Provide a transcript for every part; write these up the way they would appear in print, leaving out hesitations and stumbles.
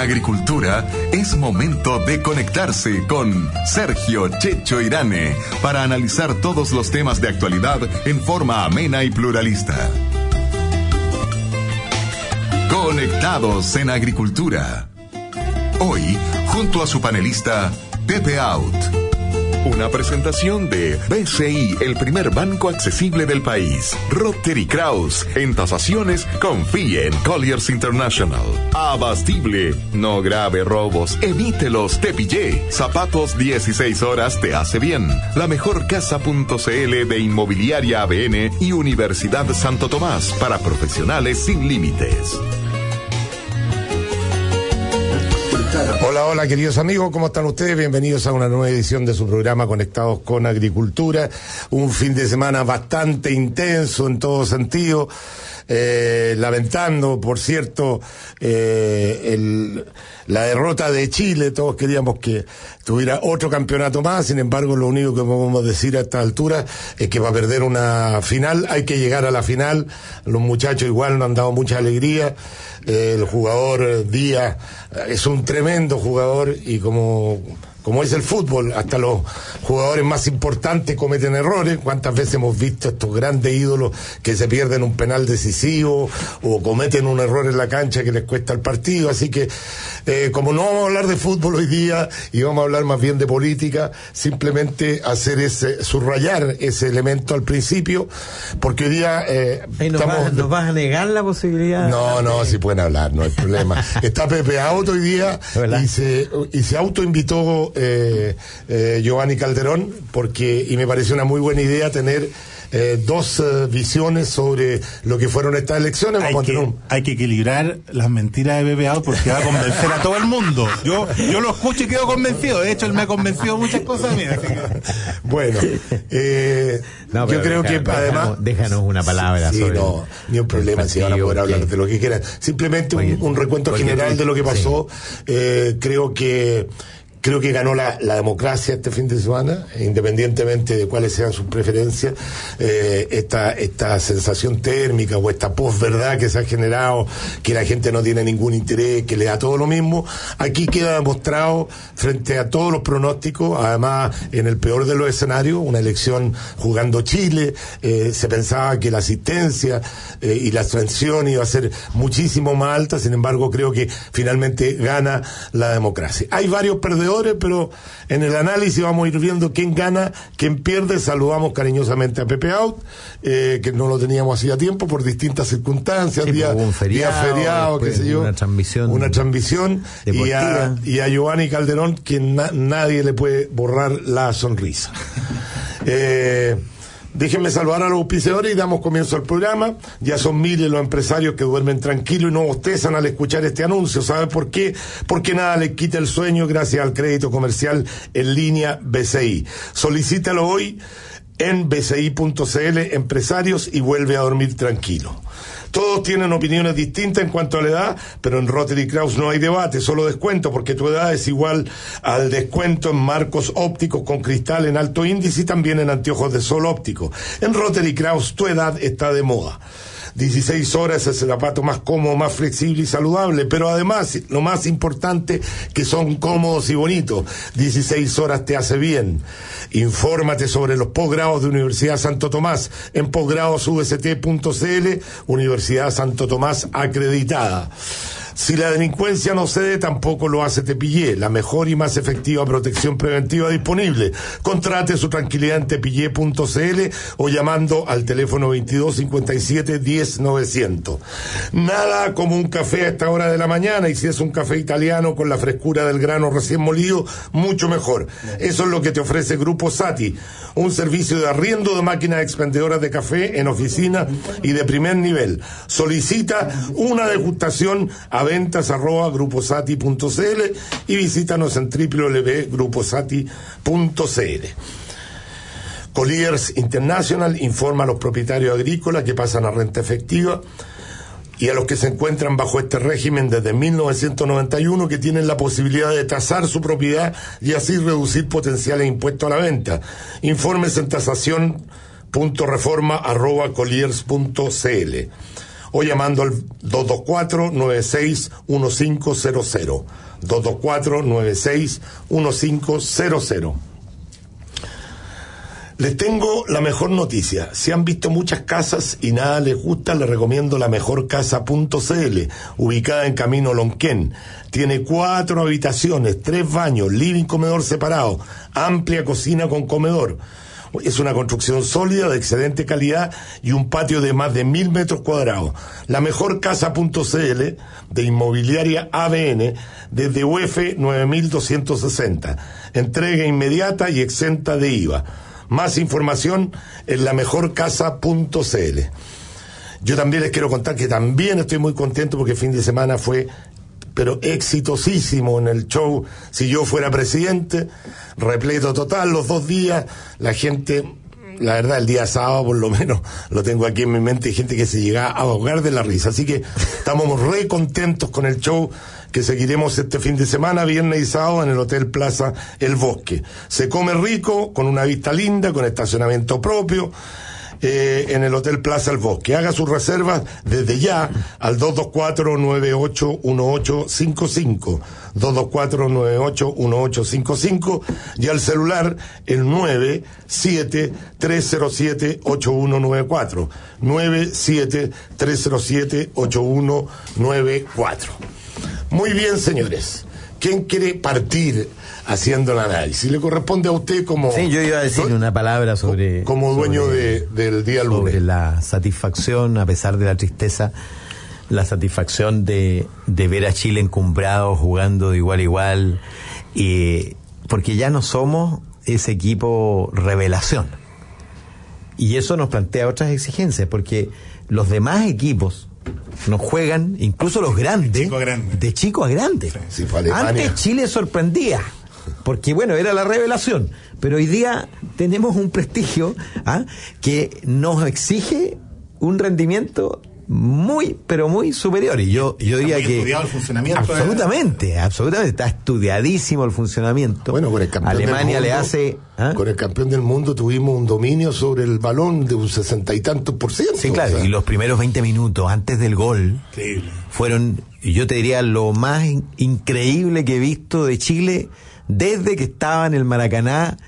agricultura, es momento de conectarse con Sergio Checho Irane para analizar todos los temas de actualidad en forma amena y pluralista. Conectados en Agricultura. Hoy, junto a su panelista, Pepe Out. Una presentación de BCI, el primer banco accesible del país. Rotary Kraus, en tasaciones, confíe en Colliers International. Abastible, no grave robos, evítelos, te pillé. Zapatos 16 horas te hace bien. La mejor casa.cl de Inmobiliaria ABN y Universidad Santo Tomás, para profesionales sin límites. Hola queridos amigos, ¿cómo están ustedes? Bienvenidos a una nueva edición de su programa Conectados con Agricultura. Un fin de semana bastante intenso en todo sentido, lamentando, por cierto, la derrota de Chile. Todos queríamos que tuviera otro campeonato más, sin embargo lo único que podemos decir a esta altura es que va a perder una final. Hay que llegar a la final. Los muchachos igual nos han dado mucha alegría. El jugador Díaz es un tremendo jugador y como es el fútbol, hasta los jugadores más importantes cometen errores. ¿Cuántas veces hemos visto estos grandes ídolos que se pierden un penal decisivo o cometen un error en la cancha que les cuesta el partido? Así que, como no vamos a hablar de fútbol hoy día y vamos a hablar más bien de política, simplemente subrayar ese elemento al principio, porque hoy día ¿Nos vas a negar la posibilidad? No, si pueden hablar, no hay problema. Está Pepe Auto hoy día y se autoinvitó Giovanni Calderón, y me pareció una muy buena idea tener dos visiones sobre lo que fueron estas elecciones. Hay que equilibrar las mentiras de Pepe Out porque va a convencer a todo el mundo. Yo lo escucho y quedo convencido. De hecho, él me ha convencido muchas cosas mías. Bueno, yo creo que además... Déjanos una palabra sobre... No, ni un problema, si van a poder hablar de lo que quieran. Simplemente un recuento general de lo que pasó. Creo que ganó la democracia este fin de semana, independientemente de cuáles sean sus preferencias. Esta sensación térmica o esta posverdad que se ha generado, que la gente no tiene ningún interés, que le da todo lo mismo, aquí queda demostrado frente a todos los pronósticos. Además, en el peor de los escenarios, una elección jugando Chile, se pensaba que la asistencia y la abstención iba a ser muchísimo más alta. Sin embargo, creo que finalmente gana la democracia. Hay varios perdedores, pero en el análisis vamos a ir viendo quién gana, quién pierde. Saludamos cariñosamente a Pepe Out, que no lo teníamos hacía tiempo por distintas circunstancias, día feriado, qué sé yo, una transmisión y a Giovanni Calderón, quien nadie le puede borrar la sonrisa. Déjenme saludar a los auspiciadores y damos comienzo al programa. Ya son miles los empresarios que duermen tranquilos y no bostezan al escuchar este anuncio. ¿Sabe por qué? Porque nada les quita el sueño gracias al crédito comercial en línea BCI. Solicítalo hoy en bci.cl empresarios y vuelve a dormir tranquilo. Todos tienen opiniones distintas en cuanto a la edad, pero en Rotary Kraus no hay debate, solo descuento, porque tu edad es igual al descuento en marcos ópticos con cristal en alto índice y también en anteojos de sol óptico. En Rotary Kraus tu edad está de moda. 16 horas es el zapato más cómodo, más flexible y saludable, pero además, lo más importante, que son cómodos y bonitos. 16 horas te hace bien. Infórmate sobre los posgrados de Universidad Santo Tomás en posgradosust.cl, Universidad Santo Tomás acreditada. Si la delincuencia no cede, tampoco lo hace Tepillé, la mejor y más efectiva protección preventiva disponible. Contrate su tranquilidad en tepillé.cl o llamando al teléfono 2257-10-900. Nada como un café a esta hora de la mañana, y si es un café italiano con la frescura del grano recién molido, mucho mejor. Eso es lo que te ofrece Grupo Sati, un servicio de arriendo de máquinas expendedoras de café en oficina y de primer nivel. Solicita una degustación a ventas@gruposati.cl y visítanos en www.gruposati.cl. Colliers International informa a los propietarios agrícolas que pasan a renta efectiva y a los que se encuentran bajo este régimen desde 1991 que tienen la posibilidad de tasar su propiedad y así reducir potenciales impuestos a la venta. Informes en tasación.reforma@colliers.cl. o llamando al 224-961500. 224-961500. Les tengo la mejor noticia. Si han visto muchas casas y nada les gusta, les recomiendo la mejorcasa.cl, ubicada en Camino Lonquén. Tiene 4 habitaciones, 3 baños, living, comedor separado, amplia cocina con comedor. Es una construcción sólida, de excelente calidad y un patio de más de 1.000 metros cuadrados. La mejorcasa.cl, de Inmobiliaria ABN, desde UF 9260. Entrega inmediata y exenta de IVA. Más información en lamejorcasa.cl. Yo también les quiero contar que también estoy muy contento porque el fin de semana fue, pero exitosísimo en el show Si Yo Fuera Presidente, repleto total los 2 días, la gente, la verdad el día sábado por lo menos lo tengo aquí en mi mente, gente que se llega a ahogar de la risa, así que estamos re contentos con el show que seguiremos este fin de semana, viernes y sábado, en el Hotel Plaza El Bosque. Se come rico, con una vista linda, con estacionamiento propio, en el Hotel Plaza El Bosque. Haga sus reservas desde ya al 224-981855, 224-981855, y al celular el 97-307-8194, 97-307-8194. Muy bien, señores. ¿Quién quiere partir haciendo el análisis? Le corresponde a usted como... Sí, yo iba a decir una palabra sobre... Como dueño del día lunes. Sobre la satisfacción, a pesar de la tristeza, la satisfacción de ver a Chile encumbrado, jugando de igual a igual, porque ya no somos ese equipo revelación. Y eso nos plantea otras exigencias, porque los demás equipos nos juegan, incluso los grandes, de chico a grande. Sí, antes Chile sorprendía, porque bueno, era la revelación, pero hoy día tenemos un prestigio que nos exige un rendimiento muy, pero muy superior. Y yo diría que estudiado el funcionamiento. Absolutamente, está estudiadísimo el funcionamiento. Bueno, con el campeón Alemania del mundo, le hace... Con el campeón del mundo tuvimos un dominio sobre el balón de un 60 y tantos %. Sí, claro, o sea, y los primeros 20 minutos antes del gol fueron, yo te diría, lo más increíble que he visto de Chile desde que estaba en el Maracaná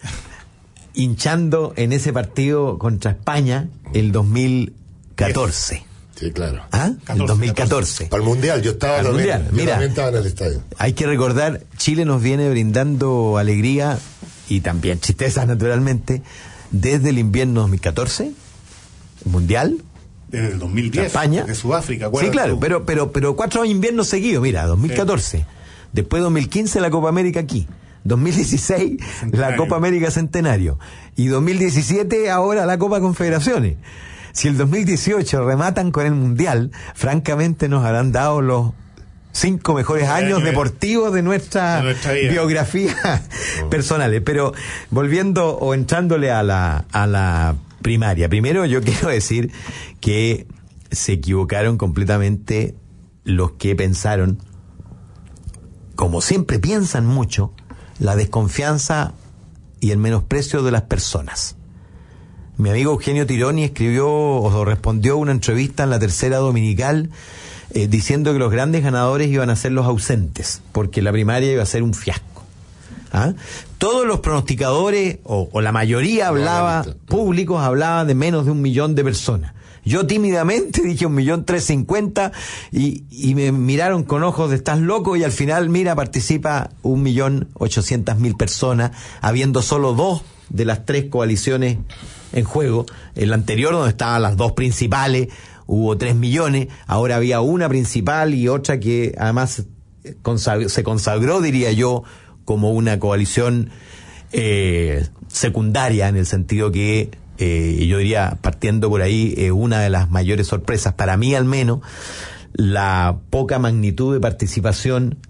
hinchando en ese partido contra España el 2014. Sí, claro. El 2014. Para el Mundial, yo estaba también estaba en el estadio. Hay que recordar, Chile nos viene brindando alegría y también tristeza, naturalmente, desde el invierno 2014, Mundial. Desde el 2010, España. De Sudáfrica. Sí, claro, pero 4 inviernos seguidos, mira, 2014. Después 2015 la Copa América aquí. 2016 la Copa América Centenario. Y 2017 ahora la Copa Confederaciones. Si el 2018 rematan con el Mundial, francamente nos habrán dado los 5 mejores años deportivos de nuestra biografía personales. Pero volviendo o entrándole a la primaria, primero yo quiero decir que se equivocaron completamente los que pensaron, como siempre piensan mucho, la desconfianza y el menosprecio de las personas. Mi amigo Eugenio Tironi escribió o respondió una entrevista en La Tercera Dominical diciendo que los grandes ganadores iban a ser los ausentes, porque la primaria iba a ser un fiasco. Todos los pronosticadores, o la mayoría públicos hablaban de menos de 1 millón de personas. Yo tímidamente dije 1.350.000 y me miraron con ojos de estás loco, y al final, mira, participa 1.800.000 personas, habiendo solo 2 de las 3 coaliciones en juego. En la anterior, donde estaban las 2 principales, hubo 3 millones, ahora había una principal y otra que además se consagró, diría yo, como una coalición secundaria, en el sentido que yo diría, partiendo por ahí, una de las mayores sorpresas, para mí al menos, la poca magnitud de participación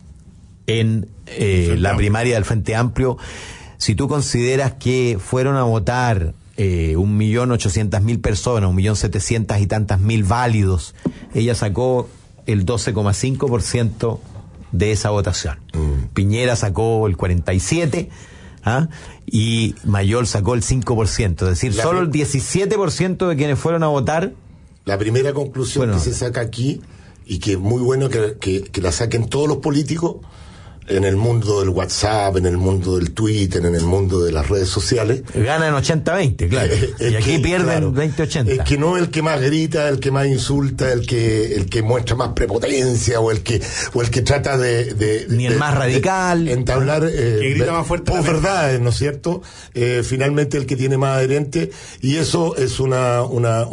en la primaria del Frente Amplio. Si tú consideras que fueron a votar 1.800.000 personas, 1.700.000 y tantas mil válidos, ella sacó el 12,5% de esa votación. Piñera sacó el 47%, y Mayol sacó el 5%, es decir, solo el 17% de quienes fueron a votar la primera conclusión que se saca aquí, y que es muy bueno que la saquen todos los políticos, en el mundo del WhatsApp, en el mundo del Twitter, en el mundo de las redes sociales. Ganan 80-20, claro. Y aquí pierden 20-80. Es que no el que más grita, el que más insulta, el que muestra más prepotencia, o el que trata de ni el más radical. Entablar que grita más fuerte verdades, ¿no es cierto? Finalmente el que tiene más adherente, y eso es una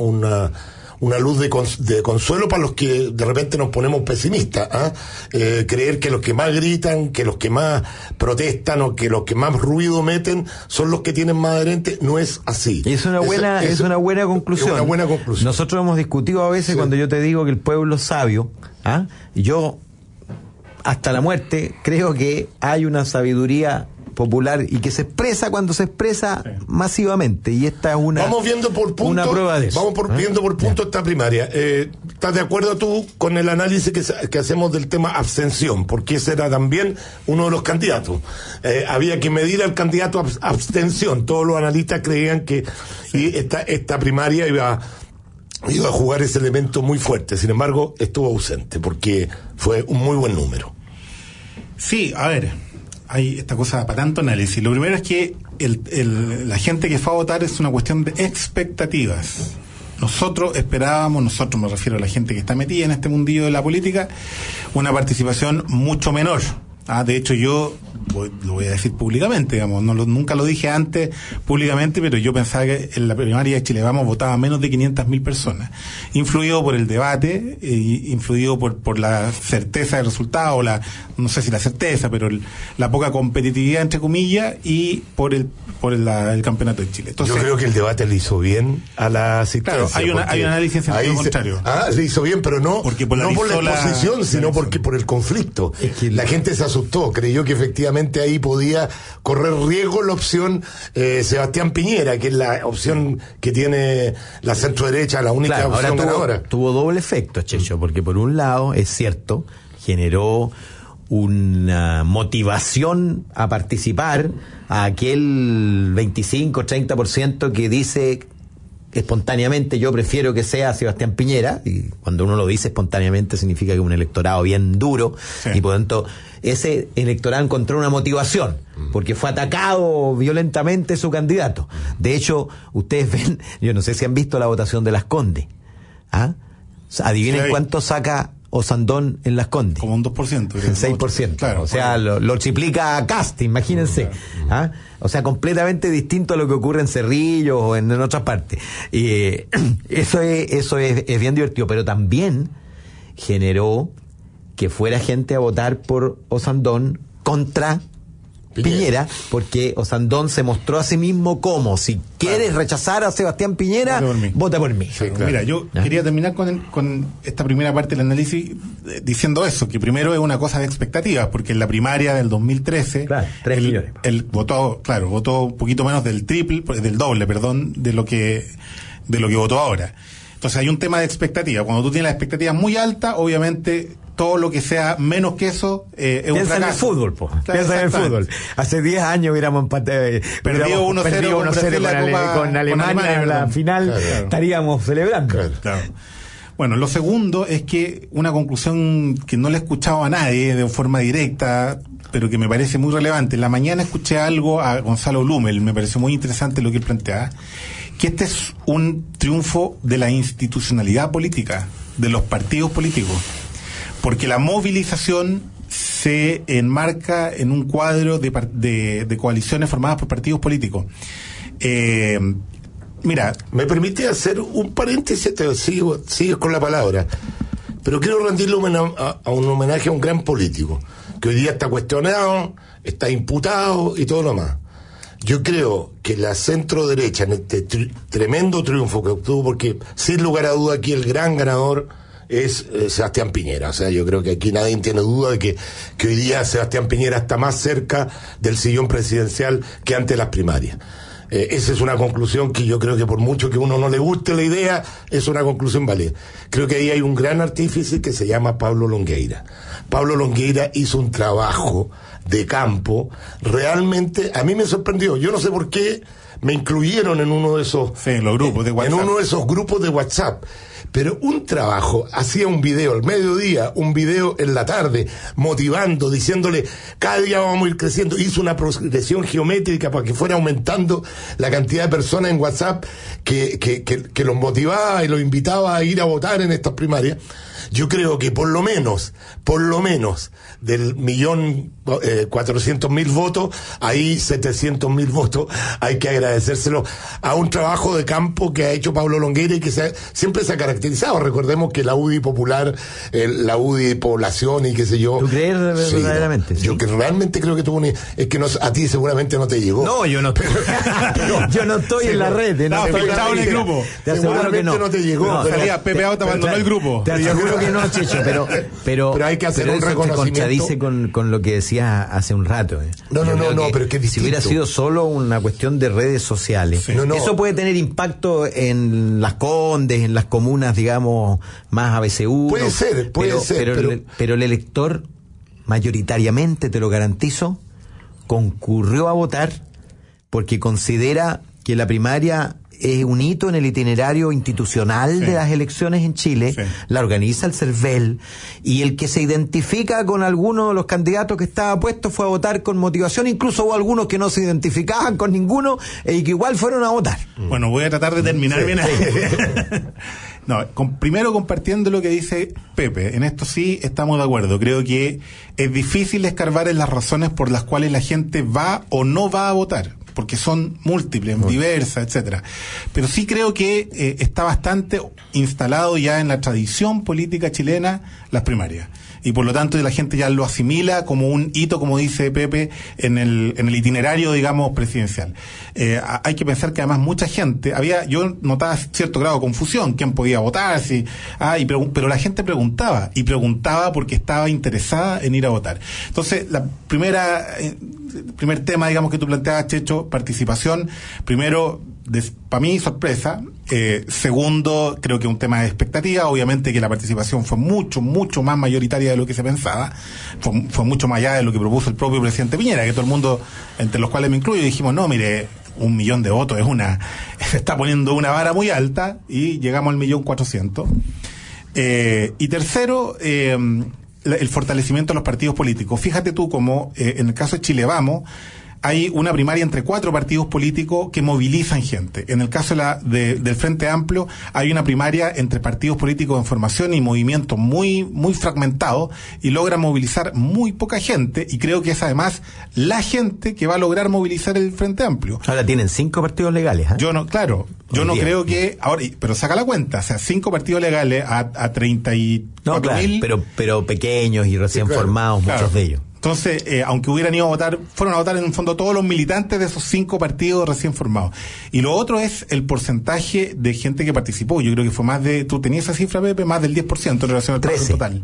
luz de consuelo para los que de repente nos ponemos pesimistas, creer que los que más gritan, que los que más protestan, o que los que más ruido meten son los que tienen más adherentes. No es así. Y es una buena conclusión. Es una buena conclusión. Nosotros hemos discutido a veces, cuando yo te digo que el pueblo es sabio, y yo hasta la muerte creo que hay una sabiduría popular y que se expresa cuando se expresa masivamente, y esta es una prueba de eso. Vamos viendo por punto esta primaria. ¿Estás de acuerdo tú con el análisis que hacemos del tema abstención? Porque ese era también uno de los candidatos. Había que medir al candidato abstención. Todos los analistas creían que esta primaria iba a jugar ese elemento muy fuerte. Sin embargo, estuvo ausente porque fue un muy buen número. Sí, a ver, hay esta cosa para tanto análisis. Lo primero es que la gente que fue a votar es una cuestión de expectativas. Nosotros esperábamos, me refiero a la gente que está metida en este mundillo de la política, una participación mucho menor. De hecho, yo lo voy a decir públicamente, digamos, nunca lo dije antes públicamente, pero yo pensaba que en la primaria de Chile Vamos votaba menos de 500.000 personas, influido por el debate, influido por la certeza del resultado, no sé si la certeza, pero la poca competitividad, entre comillas, y por el campeonato de Chile. Entonces, yo creo que el debate le hizo bien a la asistencia. Claro, hay un análisis en sentido contrario. Le hizo bien, pero no por la exposición, sino por el conflicto. Es que la gente se asustó, creyó que efectivamente ahí podía correr riesgo la opción Sebastián Piñera, que es la opción que tiene la centro-derecha, la única opción ganadora. Tuvo doble efecto, Checho, porque por un lado, es cierto, generó una motivación a participar a aquel 25-30% que dice espontáneamente: yo prefiero que sea Sebastián Piñera. Y cuando uno lo dice espontáneamente significa que es un electorado bien duro, y por tanto ese electorado encontró una motivación porque fue atacado violentamente su candidato. De hecho, ustedes ven, yo no sé si han visto la votación de Las Condes. Adivinen cuánto saca Osandón en Las Condes. Como un 2%. Un 6%. Claro, o sea, lo triplica a Cast, imagínense. Claro. O sea, completamente distinto a lo que ocurre en Cerrillos o en otras partes. Y eso es bien divertido, pero también generó que fuera gente a votar por Osandón contra Piñera, porque Osandón se mostró a sí mismo como: si quieres rechazar a Sebastián Piñera, vota por mí. Sí, claro. Mira, yo quería terminar con esta primera parte del análisis diciendo eso, que primero es una cosa de expectativas, porque en la primaria del 2013 3 millones. Él votó un poquito menos del doble, de lo que votó ahora. Entonces hay un tema de expectativa. Cuando tú tienes las expectativas muy altas, obviamente todo lo que sea menos que eso es un fracaso. Piensa en el fútbol, Piensa en el fútbol. Hace 10 años hubiéramos perdido 1-0 con Alemania en la final, estaríamos celebrando. Claro. Bueno, lo segundo es que una conclusión que no le he escuchado a nadie de forma directa, pero que me parece muy relevante. En la mañana escuché algo a Gonzalo Blumel, me pareció muy interesante lo que él planteaba, que este es un triunfo de la institucionalidad política, de los partidos políticos, porque la movilización se enmarca en un cuadro de coaliciones formadas por partidos políticos. Mira, ¿me permite hacer un paréntesis? Sigues con la palabra, pero quiero rendirle un homenaje a un gran político que hoy día está cuestionado, está imputado y todo lo más. Yo creo que la centro derecha, en este tremendo triunfo que obtuvo, porque sin lugar a duda aquí el gran ganador es Sebastián Piñera. O sea, yo creo que aquí nadie tiene duda de que hoy día Sebastián Piñera está más cerca del sillón presidencial que antes de las primarias. Esa es una conclusión que yo creo que por mucho que uno no le guste la idea, es una conclusión válida. Creo que ahí hay un gran artífice que se llama Pablo Longueira. Pablo Longueira hizo un trabajo de campo, realmente a mí me sorprendió. Yo no sé por qué me incluyeron en uno de esos los grupos de WhatsApp. en uno de esos grupos de WhatsApp, pero un trabajo, hacía un video al mediodía, un video en la tarde, motivando, diciéndole, cada día vamos a ir creciendo, hizo una progresión geométrica para que fuera aumentando la cantidad de personas en WhatsApp que los motivaba y los invitaba a ir a votar en estas primarias. Yo creo que por lo menos, del 1.400.000 votos, ahí 700.000 votos, hay que agradecérselo a un trabajo de campo que ha hecho Pablo Longueira y que siempre se ha caracterizado. Recordemos que la UDI Popular, la UDI Población y qué sé yo. ¿Tú crees verdaderamente? Sí. Yo que realmente creo que tuvo es que a ti seguramente no te llegó. No, yo no yo no estoy en la red. No, estaba en el grupo. Te aseguro que no te llegó. No, salía Pepe Out, abandonó el grupo. Te aseguro que no, Checho, pero hay que hacer un eso reconocimiento. Se contradice con lo que decía hace un rato. No, pero es que es distinto. Si hubiera sido solo una cuestión de redes sociales, sí. Eso puede tener impacto en las Condes, en las comunas, digamos, más ABC1. Puede ser, pero el elector, mayoritariamente, te lo garantizo, concurrió a votar porque considera que la primaria es un hito en el itinerario institucional de las elecciones en Chile, la organiza el CERVEL, y el que se identifica con alguno de los candidatos que estaba puesto fue a votar con motivación, incluso hubo algunos que no se identificaban con ninguno y que igual fueron a votar. Bueno, voy a tratar de terminar bien ahí. No, primero compartiendo lo que dice Pepe, en esto sí estamos de acuerdo. Creo que es difícil escarbar en las razones por las cuales la gente va o no va a votar, porque son múltiples, diversas, etcétera. Pero sí creo que está bastante instalado ya en la tradición política chilena las primarias. Y por lo tanto la gente ya lo asimila como un hito, como dice Pepe, en el itinerario, digamos, presidencial. Hay que pensar que además mucha gente, yo notaba cierto grado de confusión, quién podía votar, pero la gente preguntaba porque estaba interesada en ir a votar. Entonces, primer tema, digamos, que tú planteabas, Checho, participación. Primero, para mí, sorpresa. Segundo, creo que un tema de expectativa. Obviamente que la participación fue mucho, mucho más mayoritaria de lo que se pensaba. Fue mucho más allá de lo que propuso el propio presidente Piñera, que todo el mundo, entre los cuales me incluyo, dijimos, no, mire, 1 millón de votos se está poniendo una vara muy alta, y llegamos al 1.400.000. Y tercero, el fortalecimiento de los partidos políticos. Fíjate tú como en el caso de Chile Vamos hay una primaria entre 4 partidos políticos que movilizan gente. En el caso del Frente Amplio hay una primaria entre partidos políticos en formación y movimientos muy, muy fragmentados, y logran movilizar muy poca gente, y creo que es además la gente que va a lograr movilizar el Frente Amplio. Ahora tienen 5 partidos legales, ¿eh? Yo no creo que ahora, pero saca la cuenta, o sea, 5 partidos legales a 34.000. No, claro, pero pequeños y recién formados, muchos de ellos. Entonces, aunque hubieran ido a votar, fueron a votar en el fondo todos los militantes de esos 5 partidos recién formados. Y lo otro es el porcentaje de gente que participó. Yo creo que fue tú tenías esa cifra, Pepe, más del 10% en relación al padrón total.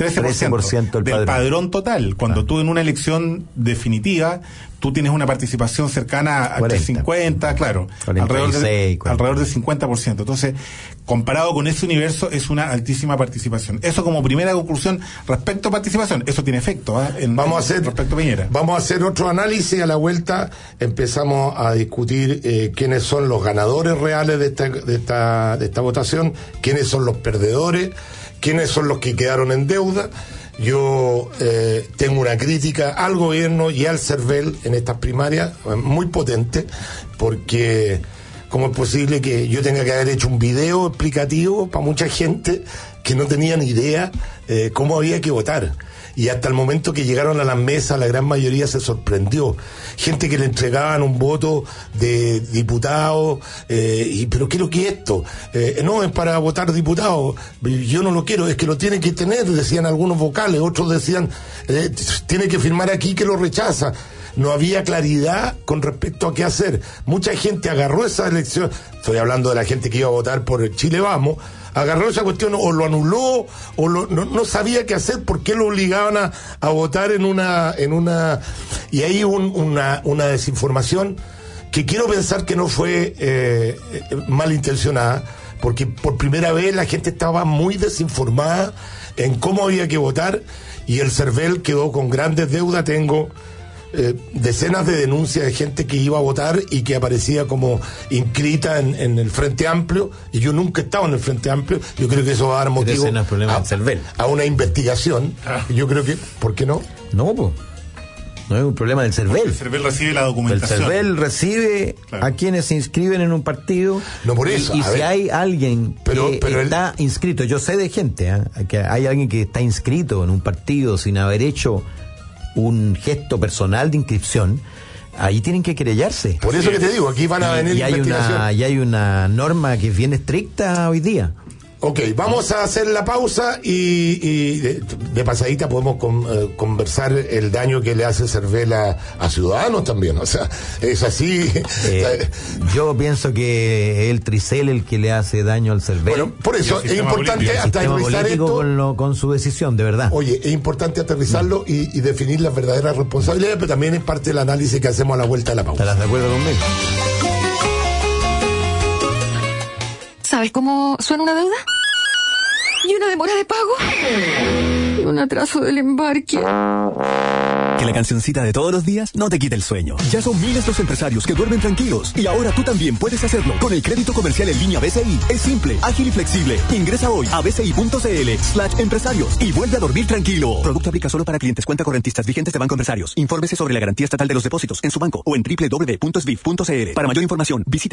13% del padrón total. Cuando tú en una elección definitiva, tú tienes una participación cercana al 50, claro, 46, alrededor del 50%. Entonces, comparado con ese universo, es una altísima participación. Eso como primera conclusión respecto a participación. Eso tiene efecto respecto a Piñera. Vamos a hacer otro análisis. A la vuelta empezamos a discutir quiénes son los ganadores reales de esta votación, quiénes son los perdedores, quiénes son los que quedaron en deuda. Yo tengo una crítica al gobierno y al CERVEL en estas primarias muy potente, porque ¿cómo es posible que yo tenga que haber hecho un video explicativo para mucha gente que no tenía ni idea cómo había que votar? Y hasta el momento que llegaron a las mesas, la gran mayoría se sorprendió. Gente que le entregaban un voto de diputado, ¿pero qué es lo que es esto? No, es para votar diputado. Yo no lo quiero, es que lo tiene que tener, decían algunos vocales, otros decían, tiene que firmar aquí que lo rechaza. No había claridad con respecto a qué hacer. Mucha gente agarró esa elección, estoy hablando de la gente que iba a votar por el Chile Vamos, agarró esa cuestión o lo anuló o no sabía qué hacer, porque lo obligaban a votar en una y ahí una desinformación que quiero pensar que no fue malintencionada, porque por primera vez la gente estaba muy desinformada en cómo había que votar, y el CERVEL quedó con grandes deudas. Tengo decenas de denuncias de gente que iba a votar y que aparecía como inscrita en el Frente Amplio, y yo nunca he estado en el Frente Amplio. Yo creo que eso va a dar motivo a una investigación. Yo creo que, ¿por qué no? No, pues. No es un problema del CERVEL. El CERVEL recibe la documentación. El CERVEL recibe a quienes se inscriben en un partido. No, por eso. Y si hay alguien que está inscrito, yo sé de gente, que hay alguien que está inscrito en un partido sin haber hecho un gesto personal de inscripción, ahí tienen que querellarse. Por eso que te digo, aquí van a venir investigaciones. Y hay una norma que es bien estricta hoy día. Ok, vamos a hacer la pausa y de pasadita podemos conversar el daño que le hace CERVEL a ciudadanos también. O sea, es así. Yo pienso que el Tricel el que le hace daño al CERVEL. Bueno, por eso es importante aterrizar esto con su decisión, de verdad. Oye, es importante aterrizarlo y definir las verdaderas responsabilidades, pero también es parte del análisis que hacemos a la vuelta de la pausa. ¿Estás de acuerdo conmigo? ¿Sabes cómo suena una deuda? ¿Y una demora de pago? ¿Y un atraso del embarque? Que la cancioncita de todos los días no te quite el sueño. Ya son miles los empresarios que duermen tranquilos y ahora tú también puedes hacerlo con el crédito comercial en línea BCI. Es simple, ágil y flexible. Ingresa hoy a bci.cl/empresarios y vuelve a dormir tranquilo. Producto aplica solo para clientes cuenta correntistas vigentes de Banco Empresarios. Infórmese sobre la garantía estatal de los depósitos en su banco o en www.sbif.cl. Para mayor información, visite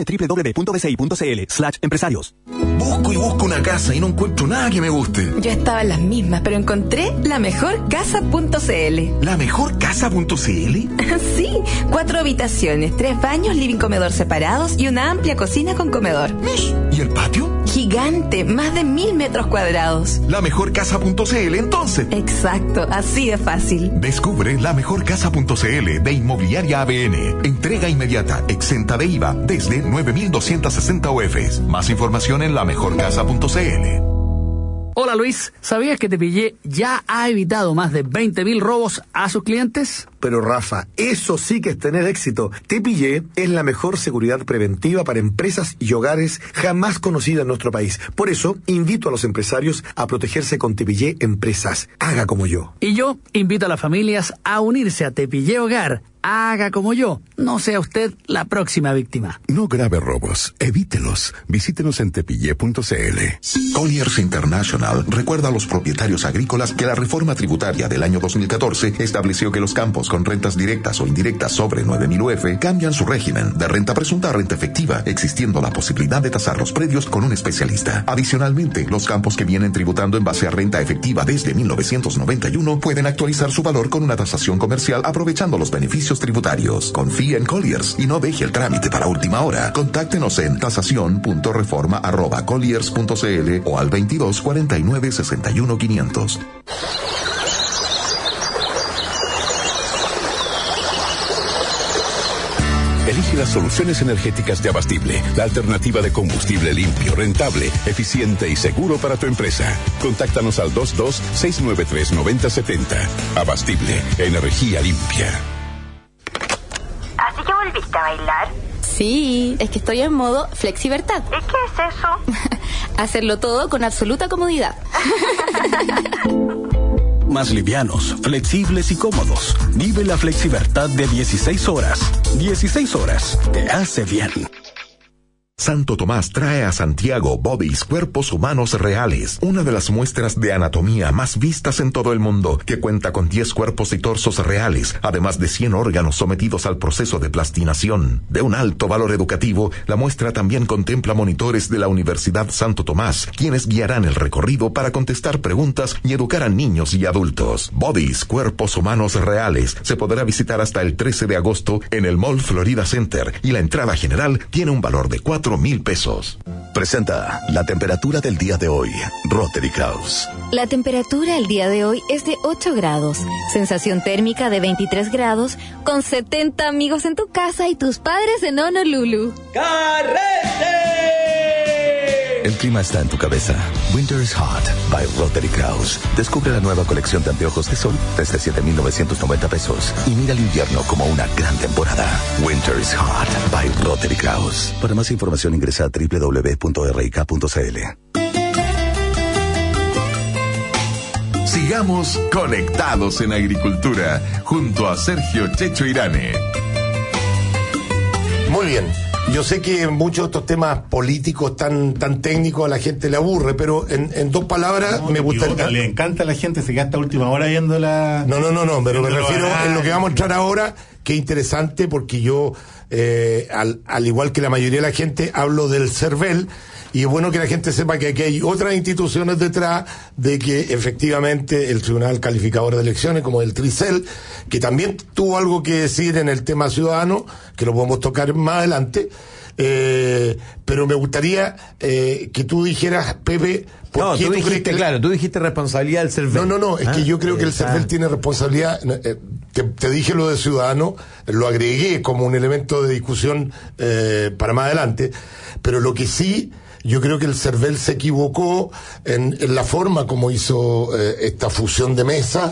www.bci.cl/empresarios. Busco y busco una casa y no encuentro nada que me guste. Yo estaba en las mismas, pero encontré lamejorcasa.cl. ¿La mejor casa.cl? Sí, 4 habitaciones, 3 baños, living comedor separados y una amplia cocina con comedor. ¿Y el patio? Gigante, más de 1000 metros cuadrados. La mejor casa.cl entonces. Exacto, así de fácil. Descubre la mejor casa.cl de Inmobiliaria ABN. Entrega inmediata, exenta de IVA, desde 9.260 UFs. Más información en lamejorcasa.cl. Hola Luis, ¿sabías que Tepillé ya ha evitado más de 20.000 robos a sus clientes? Pero Rafa, eso sí que es tener éxito. Tepillé es la mejor seguridad preventiva para empresas y hogares jamás conocida en nuestro país. Por eso, invito a los empresarios a protegerse con Tepillé Empresas. Haga como yo. Y yo invito a las familias a unirse a Tepillé Hogar. Haga como yo. No sea usted la próxima víctima. No grave robos. Evítelos. Visítenos en tepillé.cl. Colliers International recuerda a los propietarios agrícolas que la reforma tributaria del año 2014 estableció que los campos con rentas directas o indirectas sobre 9.000 UF cambian su régimen de renta presunta a renta efectiva, existiendo la posibilidad de tasar los predios con un especialista. Adicionalmente, los campos que vienen tributando en base a renta efectiva desde 1991 pueden actualizar su valor con una tasación comercial aprovechando los beneficios tributarios. Confía en Colliers y no deje el trámite para última hora. Contáctenos en tasación.reforma@colliers.cl o al 22 49 61 500. Elige las soluciones energéticas de Abastible, la alternativa de combustible limpio, rentable, eficiente y seguro para tu empresa. Contáctanos al 22-693-9070. Abastible, energía limpia. ¿Así que volviste a bailar? Sí, es que estoy en modo flexibertad. ¿Y qué es eso? Hacerlo todo con absoluta comodidad. Más livianos, flexibles y cómodos. Vive la flexibertad de 16 horas. 16 horas te hace bien. Santo Tomás trae a Santiago Bodies, cuerpos humanos reales, una de las muestras de anatomía más vistas en todo el mundo, que cuenta con 10 cuerpos y torsos reales, además de 100 órganos sometidos al proceso de plastinación. De un alto valor educativo, la muestra también contempla monitores de la Universidad Santo Tomás, quienes guiarán el recorrido para contestar preguntas y educar a niños y adultos. Bodies, cuerpos humanos reales, se podrá visitar hasta el 13 de agosto en el Mall Florida Center y la entrada general tiene un valor de 4,000 pesos. Presenta la temperatura del día de hoy, Rotary Kraus. La temperatura el día de hoy es de 8 grados, sensación térmica de 23 grados, con 70 amigos en tu casa y tus padres en Honolulu. ¡Carrete! El clima está en tu cabeza. Winter is Hot by Rotary Kraus. Descubre la nueva colección de anteojos de sol desde 7,990 pesos y mira el invierno como una gran temporada. Winter is Hot by Rotary Kraus. Para más información ingresa a www.rik.cl. Sigamos conectados en agricultura junto a Sergio Checho Irane. Muy bien. Yo sé que muchos de estos temas políticos tan técnicos a la gente le aburre, pero en dos palabras me gustaría... Le encanta a la gente, se queda hasta última hora viendo la... No, pero me refiero en lo que vamos a entrar ahora, que es interesante porque yo, al igual que la mayoría de la gente, hablo del CERVEL, y es bueno que la gente sepa que aquí hay otras instituciones detrás de que efectivamente el Tribunal Calificador de Elecciones, como el TRICEL, que también tuvo algo que decir en el tema ciudadano, que lo podemos tocar más adelante, pero me gustaría que tú dijeras, Pepe, ¿por qué tú dijiste, crees que... claro, tú dijiste responsabilidad del CERVEL. No, es que yo creo que el CERVEL tiene responsabilidad. Te dije lo de ciudadano, lo agregué como un elemento de discusión para más adelante, pero lo que sí... Yo creo que el CERVEL se equivocó en la forma como hizo esta fusión de mesa.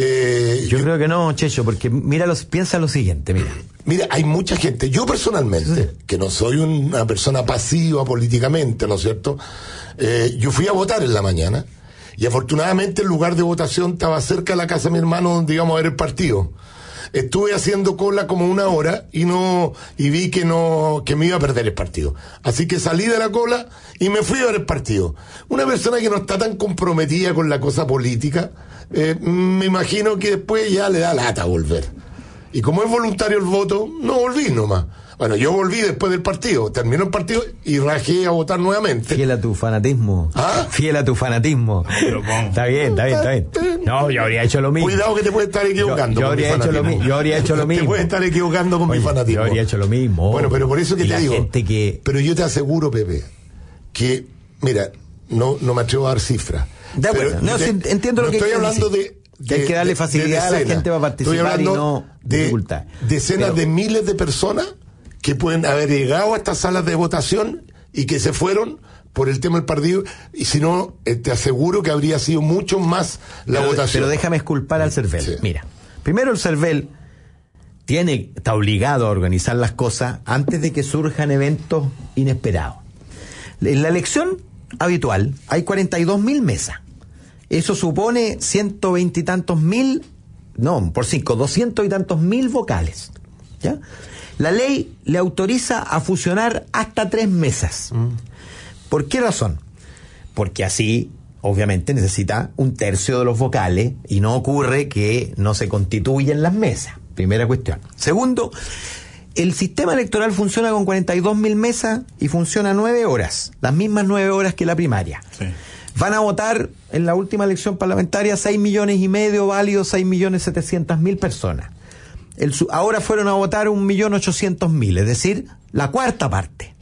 Yo creo que no, Checho, porque piensa lo siguiente, Mira, hay mucha gente, yo personalmente, que no soy una persona pasiva políticamente, ¿no es cierto? Yo fui a votar en la mañana y afortunadamente el lugar de votación estaba cerca de la casa de mi hermano donde íbamos a ver el partido. Estuve haciendo cola como 1 hora y vi que me iba a perder el partido. Así que salí de la cola y me fui a ver el partido. Una persona que no está tan comprometida con la cosa política, me imagino que después ya le da lata volver. Y como es voluntario el voto, no volví nomás. Bueno, yo volví después del partido, terminó el partido y rajé a votar nuevamente. Fiel a tu fanatismo. ¿Ah? Fiel a tu fanatismo. Está bien. No, yo habría hecho lo mismo. Cuidado que te puedes estar equivocando. Yo habría hecho lo mismo. Te puedes estar equivocando con mi fanatismo. Yo habría hecho lo mismo. Bueno, pero por eso que te digo. Pero yo te aseguro, Pepe, que, mira, no me atrevo a dar cifras. De acuerdo. Entiendo lo que estoy hablando de hay que darle facilidad a la gente para participar y no dificultad. Decenas de miles de personas que pueden haber llegado a estas salas de votación y que se fueron por el tema del partido, y si no, te aseguro que habría sido mucho más la votación. Pero déjame exculpar al CERVEL. Sí. Mira, primero el CERVEL está obligado a organizar las cosas antes de que surjan eventos inesperados. En la elección habitual hay 42.000 mesas. Eso supone 120 y tantos mil, no, por 5, 200 y tantos mil vocales. ¿Ya? La ley le autoriza a fusionar hasta 3 mesas. ¿Por qué razón? Porque así, obviamente, necesita 1/3 de los vocales y no ocurre que no se constituyen las mesas. Primera cuestión. Segundo, el sistema electoral funciona con 42.000 mesas y funciona 9 horas, las mismas 9 horas que la primaria. Sí. Van a votar en la última elección parlamentaria 6,5 millones válidos, 6,700,000 personas. Ahora fueron a votar 1,800,000, es decir, la cuarta parte.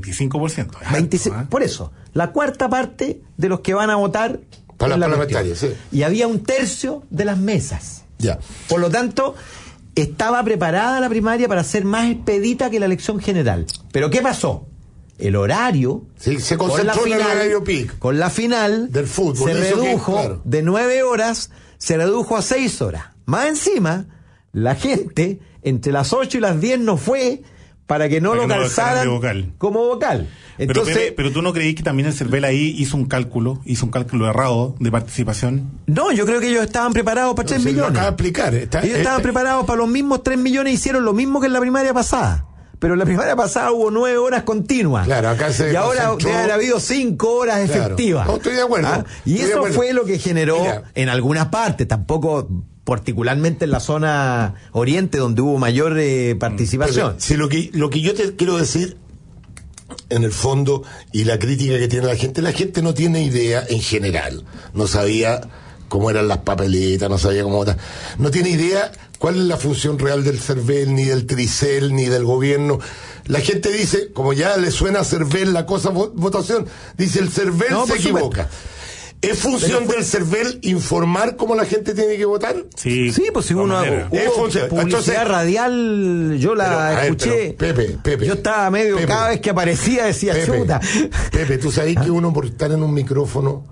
25%. Por eso, la cuarta parte de los que van a votar para la parlamentaria, sí. Y había 1/3 de las mesas. Ya. Por lo tanto, estaba preparada la primaria para ser más expedita que la elección general. ¿Pero qué pasó? El horario, se concentró en el horario peak. Con la final del fútbol, se redujo de 9 horas, se redujo a 6 horas. Más encima, la gente entre las 8 y las 10 no fue para que no lo calzaran como vocal. Entonces, pero tú no creí que también el CERVEL ahí hizo un cálculo errado de participación. No, yo creo que ellos estaban preparados para 3 millones. Lo acaba de explicar. Ellos estaban preparados para los mismos 3 millones, hicieron lo mismo que en la primaria pasada. Pero en la primaria pasada hubo 9 horas continuas. Claro, acá y ahora debe haber habido 5 horas efectivas. No, estoy de acuerdo. Y eso fue lo que generó en algunas partes, tampoco particularmente en la zona oriente donde hubo mayor participación. Si lo que yo te quiero decir, en el fondo, y la crítica que tiene la gente no tiene idea en general. No sabía cómo eran las papeletas, no sabía cómo votar. No tiene idea cuál es la función real del CERVEL, ni del TRICEL, ni del gobierno. La gente dice, como ya le suena a CERVEL la cosa votación, dice el CERVEL se equivoca. ¿Es función del CERVEL informar cómo la gente tiene que votar? Sí, pues si hubo publicidad radial, yo la escuché. Pepe. Yo estaba cada vez que aparecía decía, chuta. Pepe, tú sabés que uno por estar en un micrófono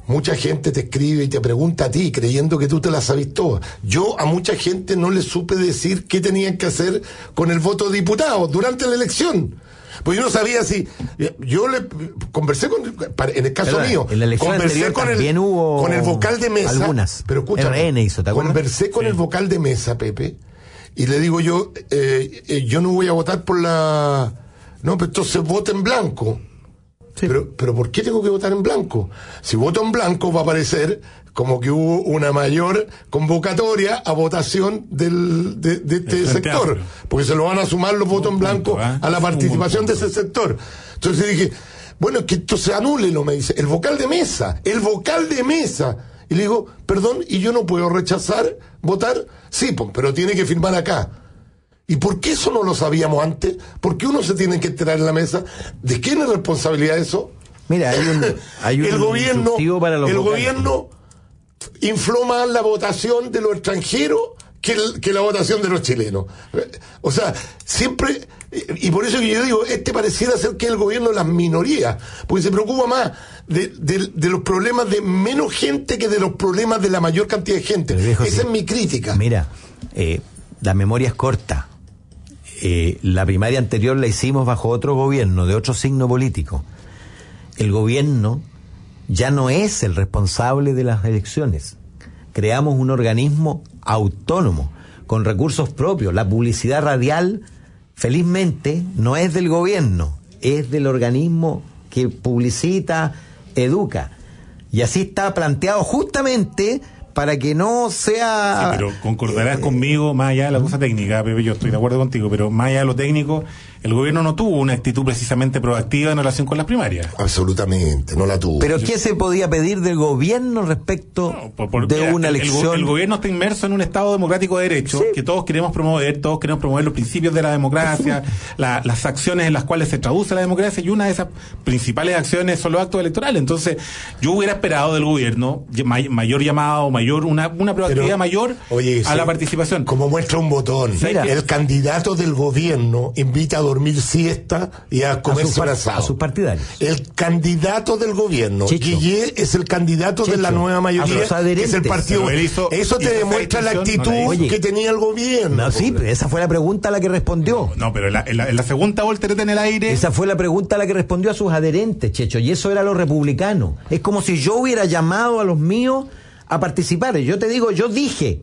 mucha gente te escribe y te pregunta a ti, creyendo que tú te las sabes todas. Yo a mucha gente no le supe decir qué tenían que hacer con el voto de diputados durante la elección. Pues yo no sabía si... Yo le conversé en el caso mío, en la elección conversé con el vocal de mesa. Algunas. Pero escucha, RN hizo, ¿te acuerdas? Conversé con el vocal de mesa, Pepe, y le digo yo no voy a votar por la... No, pero entonces vote en blanco. Sí. Pero ¿por qué tengo que votar en blanco? Si voto en blanco va a aparecer como que hubo una mayor convocatoria a votación de este sector, porque se lo van a sumar los votos en blanco a la participación de ese sector. Entonces dije, bueno, que esto se anúlelo, me dice, el vocal de mesa. Y le digo, perdón, ¿y yo no puedo rechazar votar? Sí, pero tiene que firmar acá. ¿Y por qué eso no lo sabíamos antes? ¿Por qué uno se tiene que enterar en la mesa? ¿De quién es responsabilidad eso? Mira, hay un el gobierno infló más la votación de los extranjeros que la votación de los chilenos. O sea, siempre, y por eso que yo digo, pareciera ser que es el gobierno de las minorías, porque se preocupa más de los problemas de menos gente que de los problemas de la mayor cantidad de gente. Esa es mi crítica. Mira, la memoria es corta. La primaria anterior la hicimos bajo otro gobierno, de otro signo político. El gobierno ya no es el responsable de las elecciones. Creamos un organismo autónomo, con recursos propios. La publicidad radial, felizmente, no es del gobierno, es del organismo que publicita, educa. Y así está planteado justamente para que no sea... Sí, pero concordarás conmigo, más allá de la cosa técnica, Pepe, yo estoy de acuerdo contigo, pero más allá de lo técnico, el gobierno no tuvo una actitud precisamente proactiva en relación con las primarias. Absolutamente, no la tuvo. ¿Pero qué se podía pedir del gobierno respecto de una elección? El gobierno está inmerso en un Estado democrático de derecho, que todos queremos promover los principios de la democracia, las acciones en las cuales se traduce la democracia, y una de esas principales acciones son los actos electorales. Entonces, yo hubiera esperado del gobierno mayor llamado, una proactividad mayor a la participación. Como muestra un botón, el candidato del gobierno invita a dormir siesta y a comerse un asado. A sus partidarios. El candidato del gobierno, Guillé, es el candidato de la nueva mayoría, que es el partido. Eso te demuestra la actitud que tenía el gobierno. No, sí, pero esa fue la pregunta a la que respondió. No, pero en la segunda voltereta en el aire... Esa fue la pregunta a la que respondió a sus adherentes, Checho, y eso era lo republicano. Es como si yo hubiera llamado a los míos a participar. Yo te digo, yo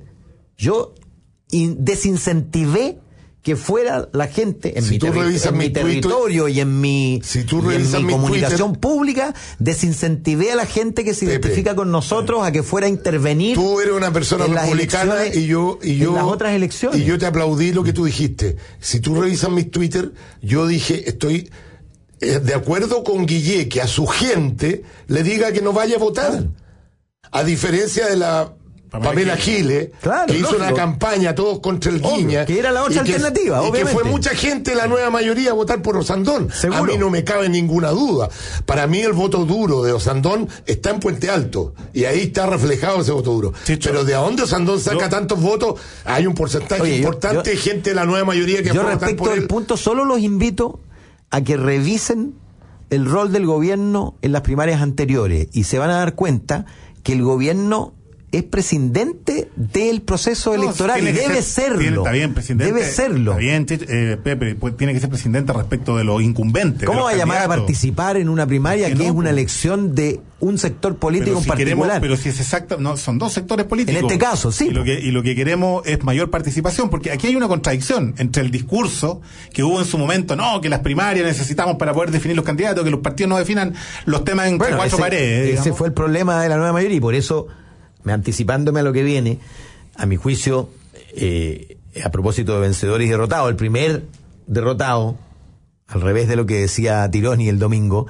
desincentivé que fuera la gente en mi territorio y en mi comunicación pública, desincentivé a la gente que se identifica con nosotros a que fuera a intervenir. Tú eres una persona republicana y yo en las otras elecciones. Y yo te aplaudí lo que tú dijiste. Si tú revisas mis Twitter, yo dije, estoy de acuerdo con Guillé que a su gente le diga que no vaya a votar. A diferencia de la Pamela Giles, que hizo una campaña todos contra el Guiña, que era la otra alternativa, obviamente. Y que fue mucha gente, la nueva mayoría, a votar por Osandón. ¿Seguro? A mí no me cabe ninguna duda. Para mí el voto duro de Osandón está en Puente Alto, y ahí está reflejado ese voto duro. Sí, pero ¿de dónde Osandón saca tantos votos? Hay un porcentaje importante de gente de la nueva mayoría que va a votar por él. Yo respecto al punto, solo los invito a que revisen el rol del gobierno en las primarias anteriores, y se van a dar cuenta que el gobierno es prescindente del proceso electoral y debe serlo. Está bien, presidente. Debe serlo. Está bien, Pepe, pues tiene que ser presidente respecto de los incumbentes. ¿Cómo va a llamar a participar en una primaria que es una elección de un sector político en particular? Pero si es exacto, no, son dos sectores políticos. En este caso, sí. Y lo que queremos es mayor participación, porque aquí hay una contradicción entre el discurso que hubo en su momento, que las primarias necesitamos para poder definir los candidatos, que los partidos no definan los temas en cuatro paredes. Ese fue el problema de la nueva mayoría, y por eso, anticipándome a lo que viene, a mi juicio, a propósito de vencedores y derrotados, el primer derrotado, al revés de lo que decía Tironi el domingo,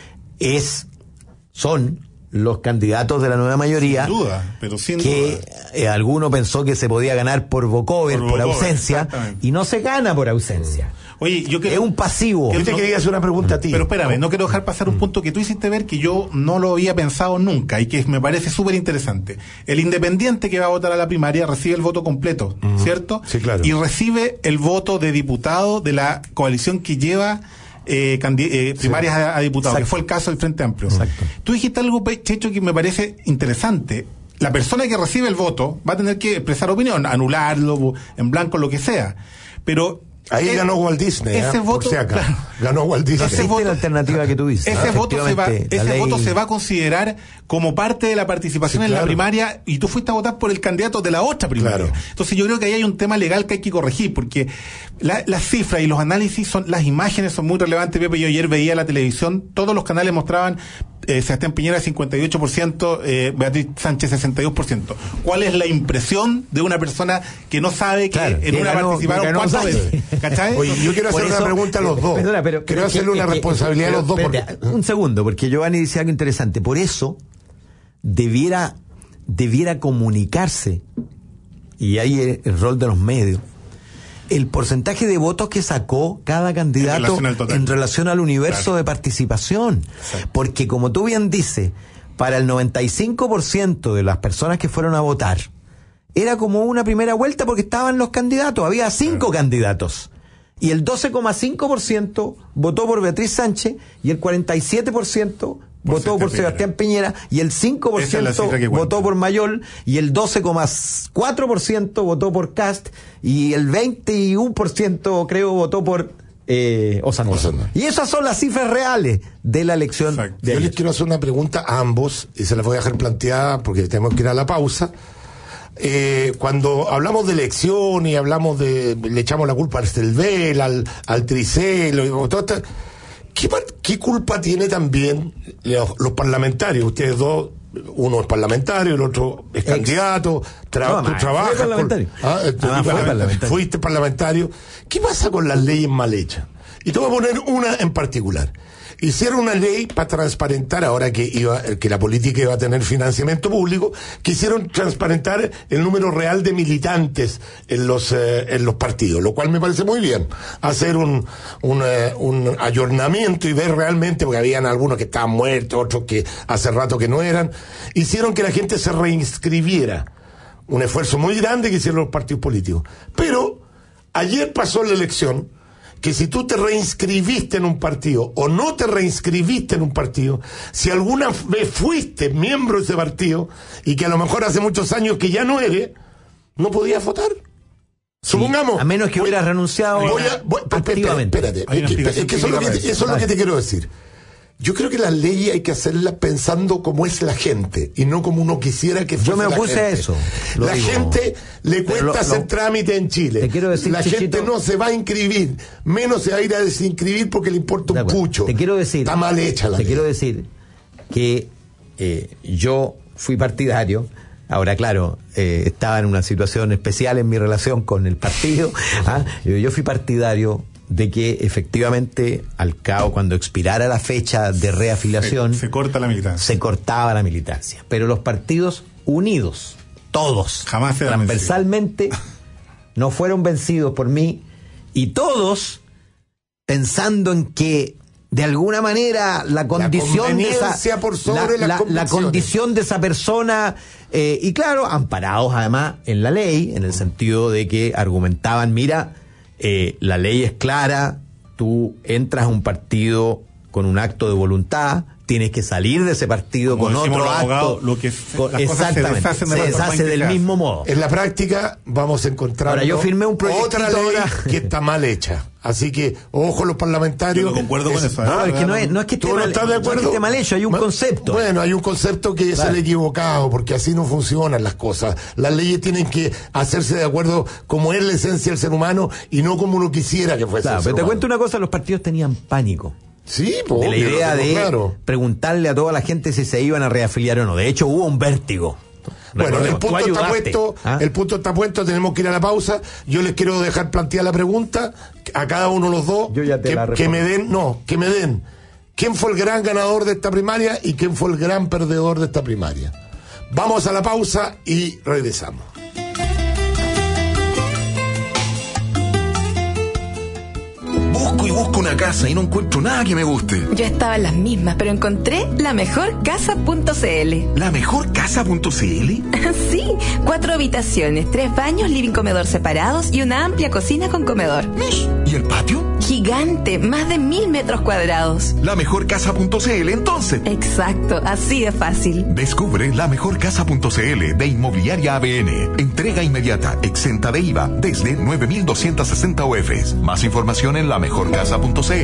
son los candidatos de la nueva mayoría. Sin duda, pero sin que duda. Alguno pensó que se podía ganar por vocover, por ausencia, y no se gana por ausencia. Oye, es un pasivo. Yo te quería hacer una pregunta a ti. Pero espérame, no quiero dejar pasar un punto que tú hiciste ver que yo no lo había pensado nunca y que me parece súper interesante. El independiente que va a votar a la primaria recibe el voto completo, ¿cierto? Sí, claro. Y recibe el voto de diputado de la coalición que lleva primarias a diputados, Exacto. que fue el caso del Frente Amplio. Exacto. Tú dijiste algo, Checho, que me parece interesante. La persona que recibe el voto va a tener que expresar opinión, anularlo, en blanco, lo que sea. Pero ahí ganó Walt Disney, ese voto, por si acaso. claro. Ganó Walt Disney. Esa es la alternativa que tú dices. Ese voto Efectivamente, se va a considerar como parte de la participación en la primaria, y tú fuiste a votar por el candidato de la otra primaria. Claro. Entonces yo creo que ahí hay un tema legal que hay que corregir, porque las cifras y los análisis las imágenes son muy relevantes, Pepe. Yo ayer veía la televisión, todos los canales mostraban Sebastián Piñera 58%, Beatriz Sánchez 62%. ¿Cuál es la impresión de una persona que no sabe que en una participaron cuántas veces? ¿Cachai? Oye, yo quiero hacer una pregunta a los dos. Perdona, quiero hacerle una responsabilidad a los dos. Un segundo, porque Giovanni dice algo interesante. Por eso debiera comunicarse, y ahí el rol de los medios, el porcentaje de votos que sacó cada candidato en relación al universo de participación. Exacto. Porque como tú bien dices, para el 95% de las personas que fueron a votar, era como una primera vuelta porque estaban los candidatos, había 5 candidatos. Y el 12,5% votó por Beatriz Sánchez y el 47% votó por Sebastián Piñera y el 5% votó por Mayol y el 12,4% votó por Kast y el 21% creo votó por Osorno. Y esas son las cifras reales de la elección. Yo les quiero hacer una pregunta a ambos y se las voy a dejar planteada porque tenemos que ir a la pausa. Cuando hablamos de elección y hablamos le echamos la culpa al CELVEL, al Tricel, todo esto, ¿qué culpa tiene también los parlamentarios? Ustedes dos, uno es parlamentario, el otro es candidato, tú trabajas. Fuiste parlamentario. ¿Qué pasa con las leyes mal hechas? Y te voy a poner una en particular. Hicieron una ley para transparentar, ahora que la política iba a tener financiamiento público, quisieron transparentar el número real de militantes en los partidos, lo cual me parece muy bien. Hacer un ayornamiento y ver realmente, porque habían algunos que estaban muertos, otros que hace rato que no eran. Hicieron que la gente se reinscribiera. Un esfuerzo muy grande que hicieron los partidos políticos. Pero ayer pasó la elección, que si tú te reinscribiste en un partido o no te reinscribiste en un partido, si alguna vez fuiste miembro de ese partido y que a lo mejor hace muchos años que ya no eres, no podías votar. Supongamos. A menos que hubieras renunciado activamente. Espérate, es que eso es lo que te quiero decir. Yo creo que las leyes hay que hacerlas pensando como es la gente y no como uno quisiera que fuese. Yo me opuse a eso. La gente le cuesta hacer trámite en Chile. Te quiero decir, la gente no se va a inscribir, menos se va a ir a desinscribir porque le importa un pucho. Te quiero decir. Está mal hecha la ley. Te quiero decir que yo fui partidario. Ahora, claro, estaba en una situación especial en mi relación con el partido. Yo fui partidario de que efectivamente al cabo, cuando expirara la fecha de reafiliación, se corta la militancia. Se cortaba la militancia. Pero los partidos unidos, todos, jamás se transversalmente, no fueron vencidos por mí, y todos pensando en que de alguna manera la condición de esa por sobre la condición de esa persona, y claro, amparados además en la ley, en el sentido de que argumentaban, mira, la ley es clara, tú entras a un partido con un acto de voluntad, tienes que salir de ese partido con otro acto. Exactamente, se deshace del mismo modo. En la práctica vamos a encontrar ahora yo firmé un proyecto otra ley que está mal hecha. Así que, ojo los parlamentarios. Yo no concuerdo con eso. No, es que no es que esté mal, ¿estás de acuerdo? No es que esté mal hecho, hay un concepto. Bueno, hay un concepto que es el equivocado, porque así no funcionan las cosas. Las leyes tienen que hacerse de acuerdo como es la esencia del ser humano y no como uno quisiera que fuese. Claro, pero te cuento una cosa, los partidos tenían pánico. Sí, de la idea de preguntarle a toda la gente si se iban a reafiliar o no. De hecho, hubo un vértigo. Bueno, el punto está puesto, tenemos que ir a la pausa. Yo les quiero dejar plantear la pregunta a cada uno de los dos. Yo ya te la respondo. Que me den quién fue el gran ganador de esta primaria y quién fue el gran perdedor de esta primaria. Vamos a la pausa y regresamos. Busco una casa y no encuentro nada que me guste. Yo estaba en las mismas, pero encontré lamejorcasa.cl. ¿Lamejorcasa.cl? Sí, 4 habitaciones, 3 baños, living comedor separados y una amplia cocina con comedor. ¿Y el patio? Gigante. gigante, más de 1.000 metros cuadrados. Lamejorcasa.cl entonces. Exacto, así de fácil. Descubre lamejorcasa.cl de Inmobiliaria ABN. Entrega inmediata, exenta de IVA, desde 9.260 UFs. Más información en lamejorcasa.cl. ¿Así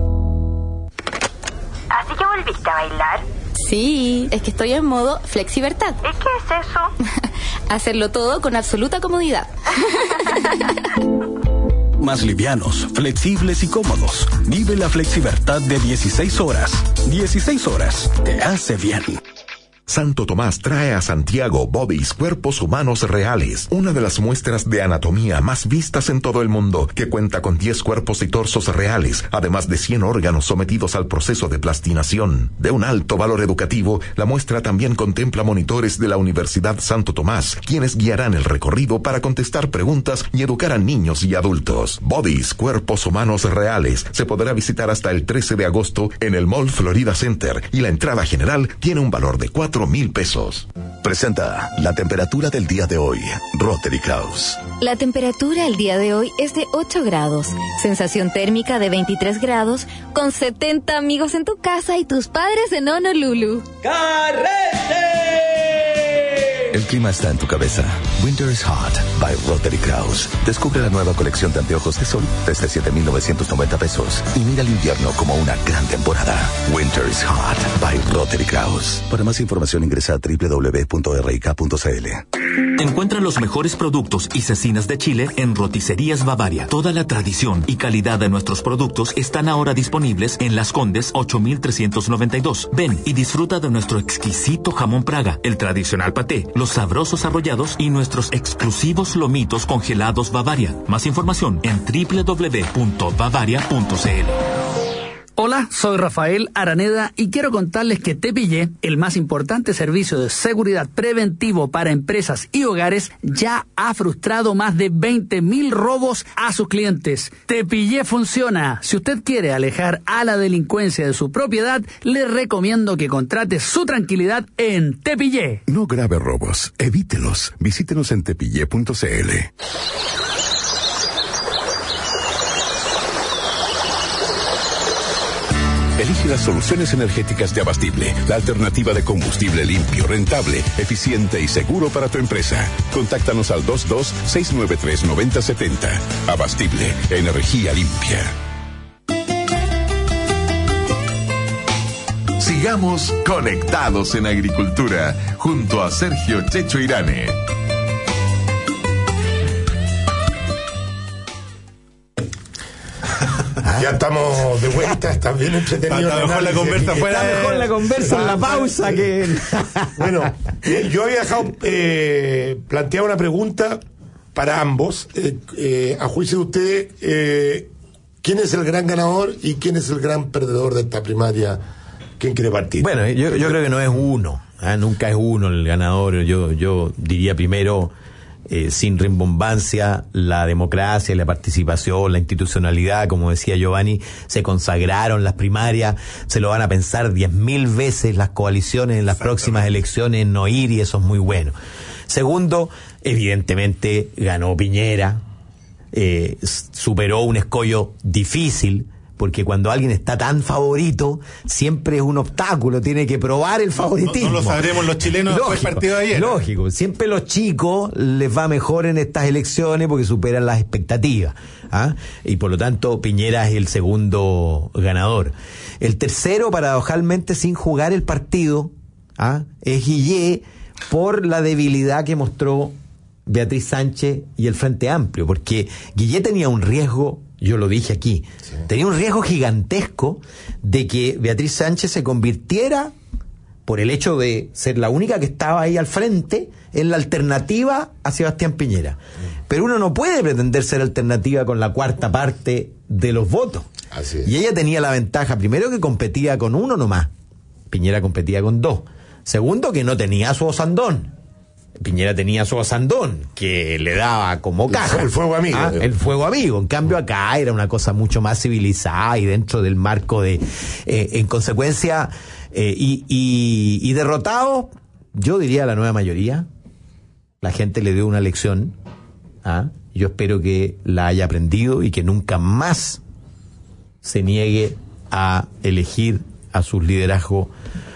que volviste a bailar? Sí, es que estoy en modo flexibertad. ¿Y qué es eso? Hacerlo todo con absoluta comodidad. Más livianos, flexibles y cómodos. Vive la flexibertad de 16 horas. 16 horas. Te hace bien. Santo Tomás trae a Santiago Bodies, cuerpos humanos reales, una de las muestras de anatomía más vistas en todo el mundo, que cuenta con 10 cuerpos y torsos reales, además de 100 órganos sometidos al proceso de plastinación. De un alto valor educativo, la muestra también contempla monitores de la Universidad Santo Tomás, quienes guiarán el recorrido para contestar preguntas y educar a niños y adultos. Bodies, cuerpos humanos reales, se podrá visitar hasta el 13 de agosto en el Mall Florida Center, y la entrada general tiene un valor de 4,000 pesos. Presenta la temperatura del día de hoy. Rotary Kraus. La temperatura el día de hoy es de 8 grados. Sensación térmica de 23 grados, con 70 amigos en tu casa y tus padres en Honolulu. ¡Carrete! El clima está en tu cabeza. Winter is Hot by Rotary Kraus. Descubre la nueva colección de anteojos de sol desde 7,990 pesos y mira el invierno como una gran temporada. Winter is Hot by Rotary Kraus. Para más información ingresa a www.rik.cl. Encuentra los mejores productos y cecinas de Chile en Roticerías Bavaria. Toda la tradición y calidad de nuestros productos están ahora disponibles en Las Condes 8392. Ven y disfruta de nuestro exquisito jamón Praga, el tradicional paté, los sabrosos arrollados y nuestros exclusivos lomitos congelados Bavaria. Más información en www.bavaria.cl. Hola, soy Rafael Araneda y quiero contarles que Tepillé, el más importante servicio de seguridad preventivo para empresas y hogares, ya ha frustrado más de 20.000 robos a sus clientes. Tepillé funciona. Si usted quiere alejar a la delincuencia de su propiedad, le recomiendo que contrate su tranquilidad en Tepillé. No grave robos, evítelos. Visítenos en tepillé.cl. Elige las soluciones energéticas de Abastible, la alternativa de combustible limpio, rentable, eficiente y seguro para tu empresa. Contáctanos al 22-693-9070. Abastible, energía limpia. Sigamos conectados en agricultura, junto a Sergio Checho Irane. Ya estamos de vuelta, está bien entretenido. Está mejor la conversa fuera. Está mejor la conversa en la pausa que... Bueno, yo había dejado plantear una pregunta para ambos. A juicio de ustedes, ¿quién es el gran ganador y quién es el gran perdedor de esta primaria? ¿Quién quiere partir? Bueno, yo creo que no es uno, nunca es uno el ganador. Yo diría primero... sin rimbombancia, la democracia, la participación, la institucionalidad, como decía Giovanni, se consagraron las primarias, se lo van a pensar 10.000 veces las coaliciones en las próximas elecciones en no ir, y eso es muy bueno. Segundo, evidentemente ganó Piñera, superó un escollo difícil, porque cuando alguien está tan favorito, siempre es un obstáculo, tiene que probar el favoritismo. No lo sabremos los chilenos después del partido de ayer. Lógico, siempre los chicos les va mejor en estas elecciones porque superan las expectativas, y por lo tanto Piñera es el segundo ganador. El tercero, paradojalmente, sin jugar el partido, es Guillé, por la debilidad que mostró Beatriz Sánchez y el Frente Amplio, porque Guillé tenía un riesgo, yo lo dije aquí, tenía un riesgo gigantesco de que Beatriz Sánchez se convirtiera, por el hecho de ser la única que estaba ahí al frente, en la alternativa a Sebastián Piñera. Pero uno no puede pretender ser alternativa con la cuarta parte de los votos. Así es. Y ella tenía la ventaja, primero, que competía con uno nomás, Piñera competía con dos. Segundo, que no tenía su osandón. Piñera tenía su osandón, que le daba como caja. El fuego amigo. El fuego amigo. En cambio acá era una cosa mucho más civilizada y dentro del marco de... en consecuencia, y derrotado, yo diría la nueva mayoría. La gente le dio una lección. Yo espero que la haya aprendido y que nunca más se niegue a elegir a sus liderazgos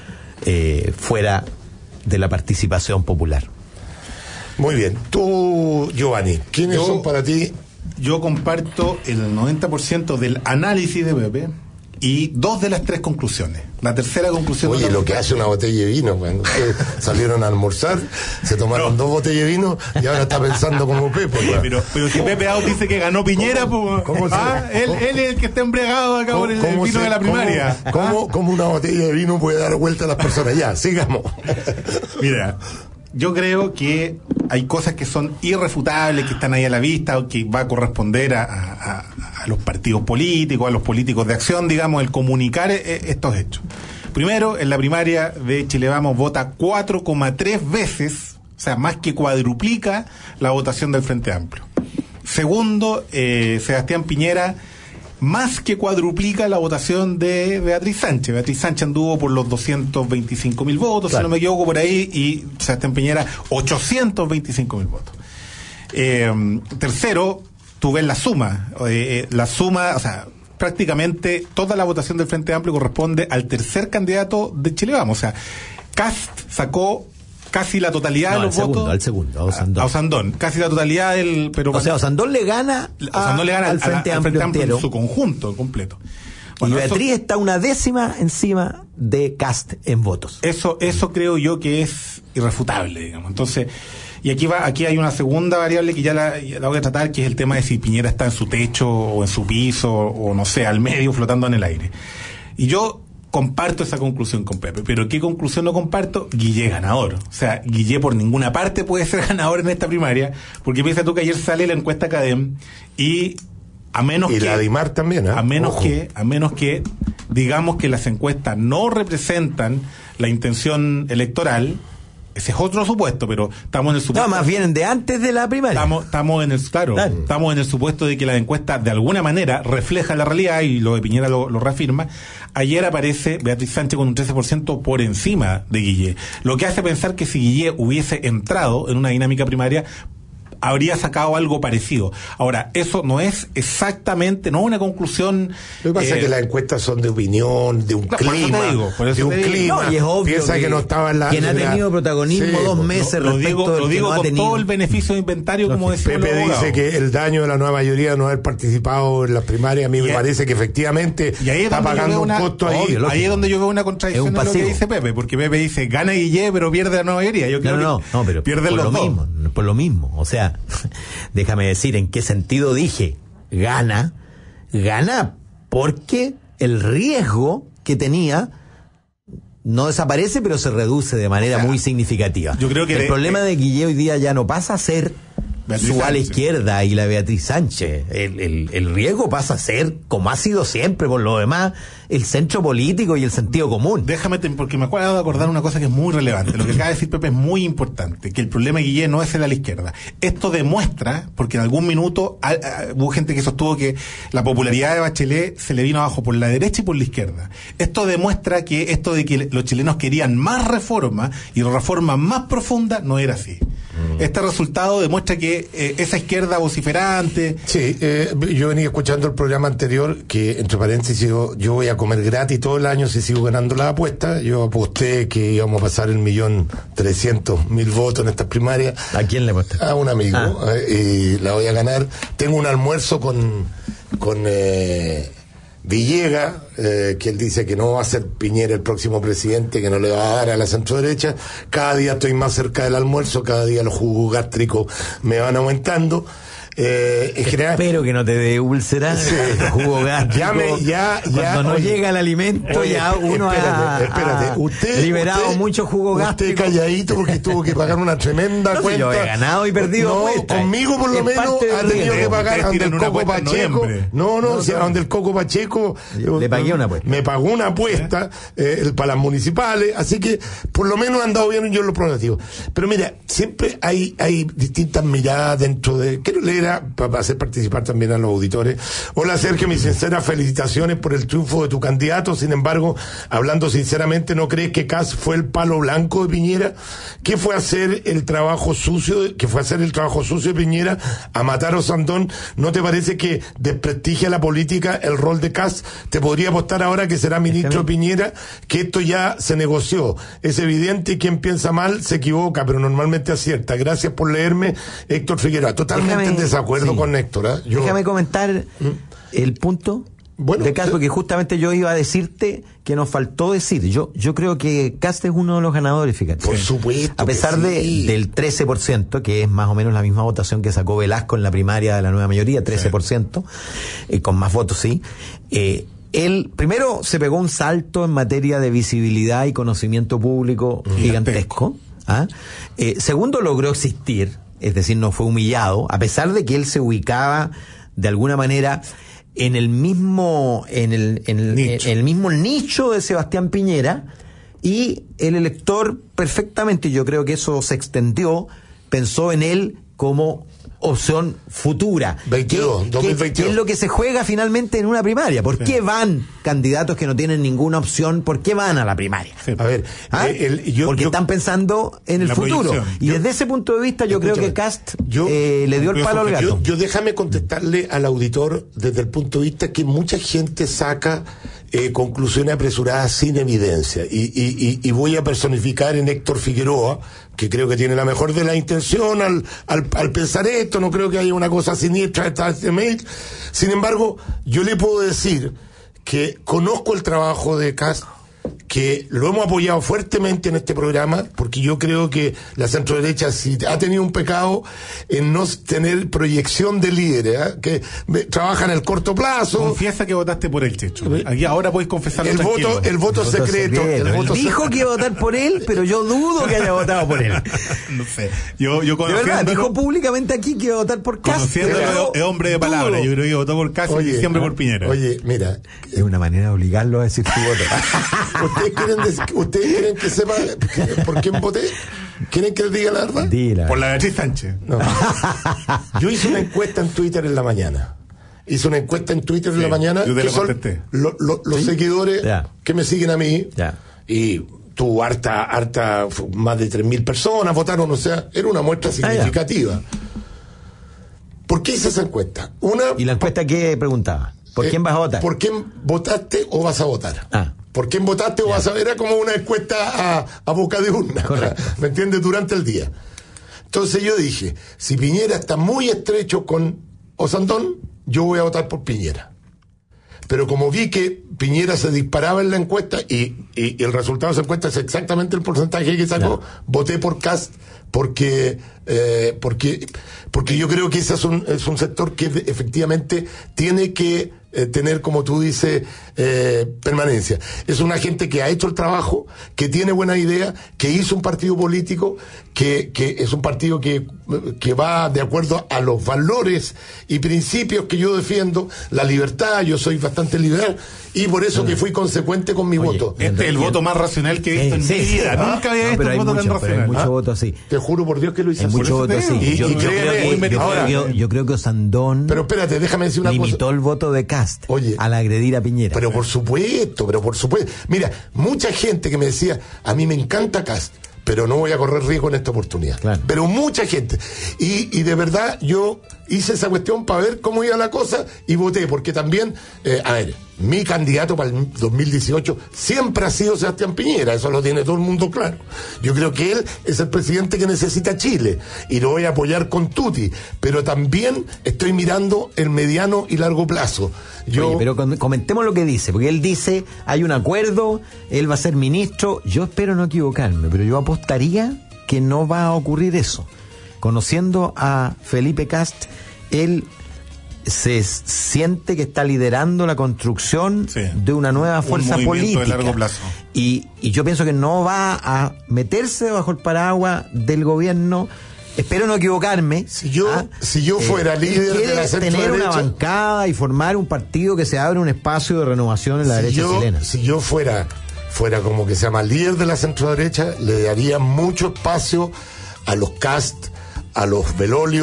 fuera de la participación popular. Muy bien. Tú, Giovanni, ¿quiénes son para ti? Yo comparto el 90% del análisis de Pepe y 2 de las 3 conclusiones. La tercera conclusión... Oye, lo que hace una botella de vino, cuando ustedes salieron a almorzar, se tomaron 2 botellas de vino y ahora está pensando como Pepe. Oye, pero si Pepe Out dice que ganó Piñera, pues... él es el que está embriagado acá por el vino de la primaria. ¿Cómo una botella de vino puede dar vuelta a las personas? Ya, sigamos. Mira, yo creo que hay cosas que son irrefutables, que están ahí a la vista, o que va a corresponder a los partidos políticos, a los políticos de acción, digamos, el comunicar estos hechos. Primero, en la primaria de Chile Vamos vota 4,3 veces, o sea, más que cuadruplica la votación del Frente Amplio. Segundo, Sebastián Piñera más que cuadruplica la votación de Beatriz Sánchez. Beatriz Sánchez anduvo por los 225.000 votos, claro, si no me equivoco, por ahí, y Sebastián Piñera 825.000 votos. Tercero, tú ves la suma, o sea, prácticamente toda la votación del Frente Amplio corresponde al tercer candidato de Chile Vamos. O sea, Kast sacó casi la totalidad de los votos. Al segundo, a Osandón. A Osandón, casi la totalidad del... Pero o sea, Osandón le gana al Frente Amplio entero, en su conjunto, completo. Bueno, y Beatriz está 1/10 encima de Kast en votos. Eso creo yo que es irrefutable, digamos. Entonces, y aquí hay una segunda variable que ya la voy a tratar, que es el tema de si Piñera está en su techo o en su piso, o no sé, al medio, flotando en el aire. Y yo comparto esa conclusión con Pepe, pero ¿qué conclusión no comparto? Guillé ganador. O sea, Guillé por ninguna parte puede ser ganador en esta primaria, porque piensa tú que ayer sale la encuesta Academ y a menos y que... la Dimar también, ¿eh? A menos que digamos que las encuestas no representan la intención electoral, ese es otro supuesto, pero estamos en el supuesto... No, más bien de antes de la primaria. Estamos en el supuesto de que la encuesta de alguna manera refleja la realidad, y lo de Piñera lo reafirma. Ayer aparece Beatriz Sánchez con un 13% por encima de Guillé, lo que hace pensar que si Guillé hubiese entrado en una dinámica primaria, habría sacado algo parecido. Ahora, eso no es exactamente, no es una conclusión... Lo que pasa es que las encuestas son de opinión, de un clima, por eso de un clima. No, y es obvio piensa que no estaba en la... Quien ha tenido protagonismo 2 meses lo respecto digo, del que no con ha tenido. todo el beneficio de inventario, como decía Pepe dice que el daño de la nueva mayoría no haber participado en las primarias, a mí me parece que efectivamente está pagando un costo ahí. Ahí es donde yo veo una contradicción en lo que dice Pepe, porque Pepe dice, gana Guillé, pero pierde la nueva mayoría. Yo creo que pero pierden los dos. Por lo mismo, o sea... Déjame decir en qué sentido dije gana porque el riesgo que tenía no desaparece, pero se reduce de manera muy significativa. Yo creo que el problema de Guillé hoy día ya no pasa a ser Beatriz su ala Sánchez. izquierda y la Beatriz Sánchez. El riesgo pasa a ser, como ha sido siempre por lo demás, el centro político y el sentido común. Déjame, porque me acuerdo de acordar una cosa que es muy relevante. Lo que acaba de decir Pepe es muy importante, que el problema de Guillé no es el a la izquierda. Esto demuestra, porque en algún minuto hubo gente que sostuvo que la popularidad de Bachelet se le vino abajo por la derecha y por la izquierda. Esto demuestra que esto de que los chilenos querían más reforma y reforma más profunda no era así. Este resultado demuestra que esa izquierda vociferante... Sí, yo venía escuchando el programa anterior, que entre paréntesis yo voy a comer gratis todo el año si sigo ganando la apuesta. Yo aposté que íbamos a pasar 1.300.000 votos en estas primarias. ¿A quién le aposté? A un amigo, y la voy a ganar. Tengo un almuerzo con Villegas, que él dice que no va a ser Piñera el próximo presidente, que no le va a dar a la centroderecha. Cada día estoy más cerca del almuerzo, cada día los jugos gástricos me van aumentando. En general, espero que no te dé úlcera, jugo gástrico. Cuando no llega el alimento, ya uno ha liberado mucho jugo gástrico. Usted calladito porque tuvo que pagar una tremenda cuenta. Yo he ganado y perdido apuestas. Conmigo por lo menos ha tenido que pagar donde el Coco Pacheco. Donde el Coco Pacheco le pagué una apuesta. Me pagó una apuesta para las municipales, así que por lo menos han andado bien yo en los pronósticos. Pero mira, siempre hay distintas miradas dentro de... Quiero leer Piñera, para hacer participar también a los auditores. Hola Sergio, mis sinceras felicitaciones por el triunfo de tu candidato. Sin embargo, hablando sinceramente, ¿no crees que Kast fue el palo blanco de Piñera? ¿Qué fue hacer el trabajo sucio de Piñera a matar a Osandón? ¿No te parece que desprestigia la política el rol de Kast? Te podría apostar ahora que será ministro Piñera, que esto ya se negoció. Es evidente y quien piensa mal se equivoca, pero normalmente acierta. Gracias por leerme, Héctor Figueroa. Totalmente en desacuerdo con Héctor. Déjame comentar el punto de Kast, porque justamente yo iba a decirte que nos faltó decir. Yo creo que Kast es uno de los ganadores, fíjate. Por supuesto. A pesar del 13%, que es más o menos la misma votación que sacó Velasco en la primaria de la nueva mayoría, 13%, con más votos, sí. Él primero se pegó un salto en materia de visibilidad y conocimiento público gigantesco. Segundo, logró existir, es decir, no fue humillado, a pesar de que él se ubicaba de alguna manera en el mismo nicho de Sebastián Piñera, y el elector perfectamente, yo creo que eso se extendió, pensó en él como opción futura. 2022. Que es lo que se juega finalmente en una primaria. ¿Por qué van candidatos que no tienen ninguna opción? ¿Por qué van a la primaria? A ver, porque están pensando en el futuro. Y desde ese punto de vista yo creo que Kast le dio el palo al gato. Yo déjame contestarle al auditor desde el punto de vista que mucha gente saca conclusiones apresuradas sin evidencia. Y voy a personificar en Héctor Figueroa, que creo que tiene la mejor de la intención al pensar esto. No creo que haya una cosa siniestra detrás de este mail. Sin embargo, yo le puedo decir que conozco el trabajo de Kast, que lo hemos apoyado fuertemente en este programa, porque yo creo que la centroderecha si ha tenido un pecado en no tener proyección de líderes, que trabaja en el corto plazo. Confiesa que votaste por él, Checho. Aquí ahora podéis confesarlo. El voto secreto. Dijo que iba a votar por él, pero yo dudo que haya votado por él. No sé. Yo de verdad, dijo públicamente aquí que iba a votar por Kast. Conociéndolo, es hombre de palabra. Yo creo que votó por Kast y siempre por Piñera. Oye, mira. Es una manera de obligarlo a decir su voto. ¿Ustedes quieren que sepa por quién voté? ¿Quieren que les diga la verdad? Dila. Por la Beatriz Sánchez. No. Yo hice una encuesta en Twitter en la mañana. Que son los seguidores que me siguen a mí. Y tuvo harta, más de 3.000 personas votaron, o sea, era una muestra significativa. ¿Por qué hice esa encuesta? ¿Y la encuesta qué preguntaba? ¿Por quién vas a votar? ¿Por quién votaste o vas a votar? ¿Por quién votaste o vas a ver? Era como una encuesta a boca de urna, ¿me entiendes? Durante el día. Entonces yo dije, si Piñera está muy estrecho con Osandón, yo voy a votar por Piñera. Pero como vi que Piñera se disparaba en la encuesta y el resultado de esa encuesta es exactamente el porcentaje que sacó, voté por Kast porque yo creo que ese es un sector que efectivamente tiene que tener, como tú dices, permanencia. Es una gente que ha hecho el trabajo, que tiene buena idea, que hizo un partido político, que es un partido que va de acuerdo a los valores y principios que yo defiendo, la libertad. Yo soy bastante liberal y por eso que fui consecuente con mi voto. Este es el voto más racional que he visto en mi vida. Nunca había visto un voto tan racional. Hay mucho voto así. Te juro por Dios que lo hice. Hay mucho voto así. Yo creo que Osandón pero espérate, déjame decir una limitó cosa. El voto de Kast al agredir a Piñera. Pero por supuesto. Mira, mucha gente que me decía, a mí me encanta Kast, pero no voy a correr riesgo en esta oportunidad. Claro. Pero mucha gente. Y de verdad yo hice esa cuestión para ver cómo iba la cosa y voté, porque también, mi candidato para el 2018 siempre ha sido Sebastián Piñera, eso lo tiene todo el mundo claro. Yo creo que él es el presidente que necesita Chile y lo voy a apoyar con tutti, pero también estoy mirando el mediano y largo plazo. Oye, pero comentemos lo que dice, porque él dice, hay un acuerdo, él va a ser ministro, yo espero no equivocarme, pero yo apostaría que no va a ocurrir eso. Conociendo a Felipe Kast, él se siente que está liderando la construcción de una nueva fuerza política. De largo plazo. Y yo pienso que no va a meterse bajo el paraguas del gobierno. Espero no equivocarme. Si yo fuera líder de la centroderecha, tener una bancada y formar un partido que se abra un espacio de renovación en la derecha chilena. Si yo fuera como que se llama líder de la centroderecha, le daría mucho espacio a los Kast, a los Belolio,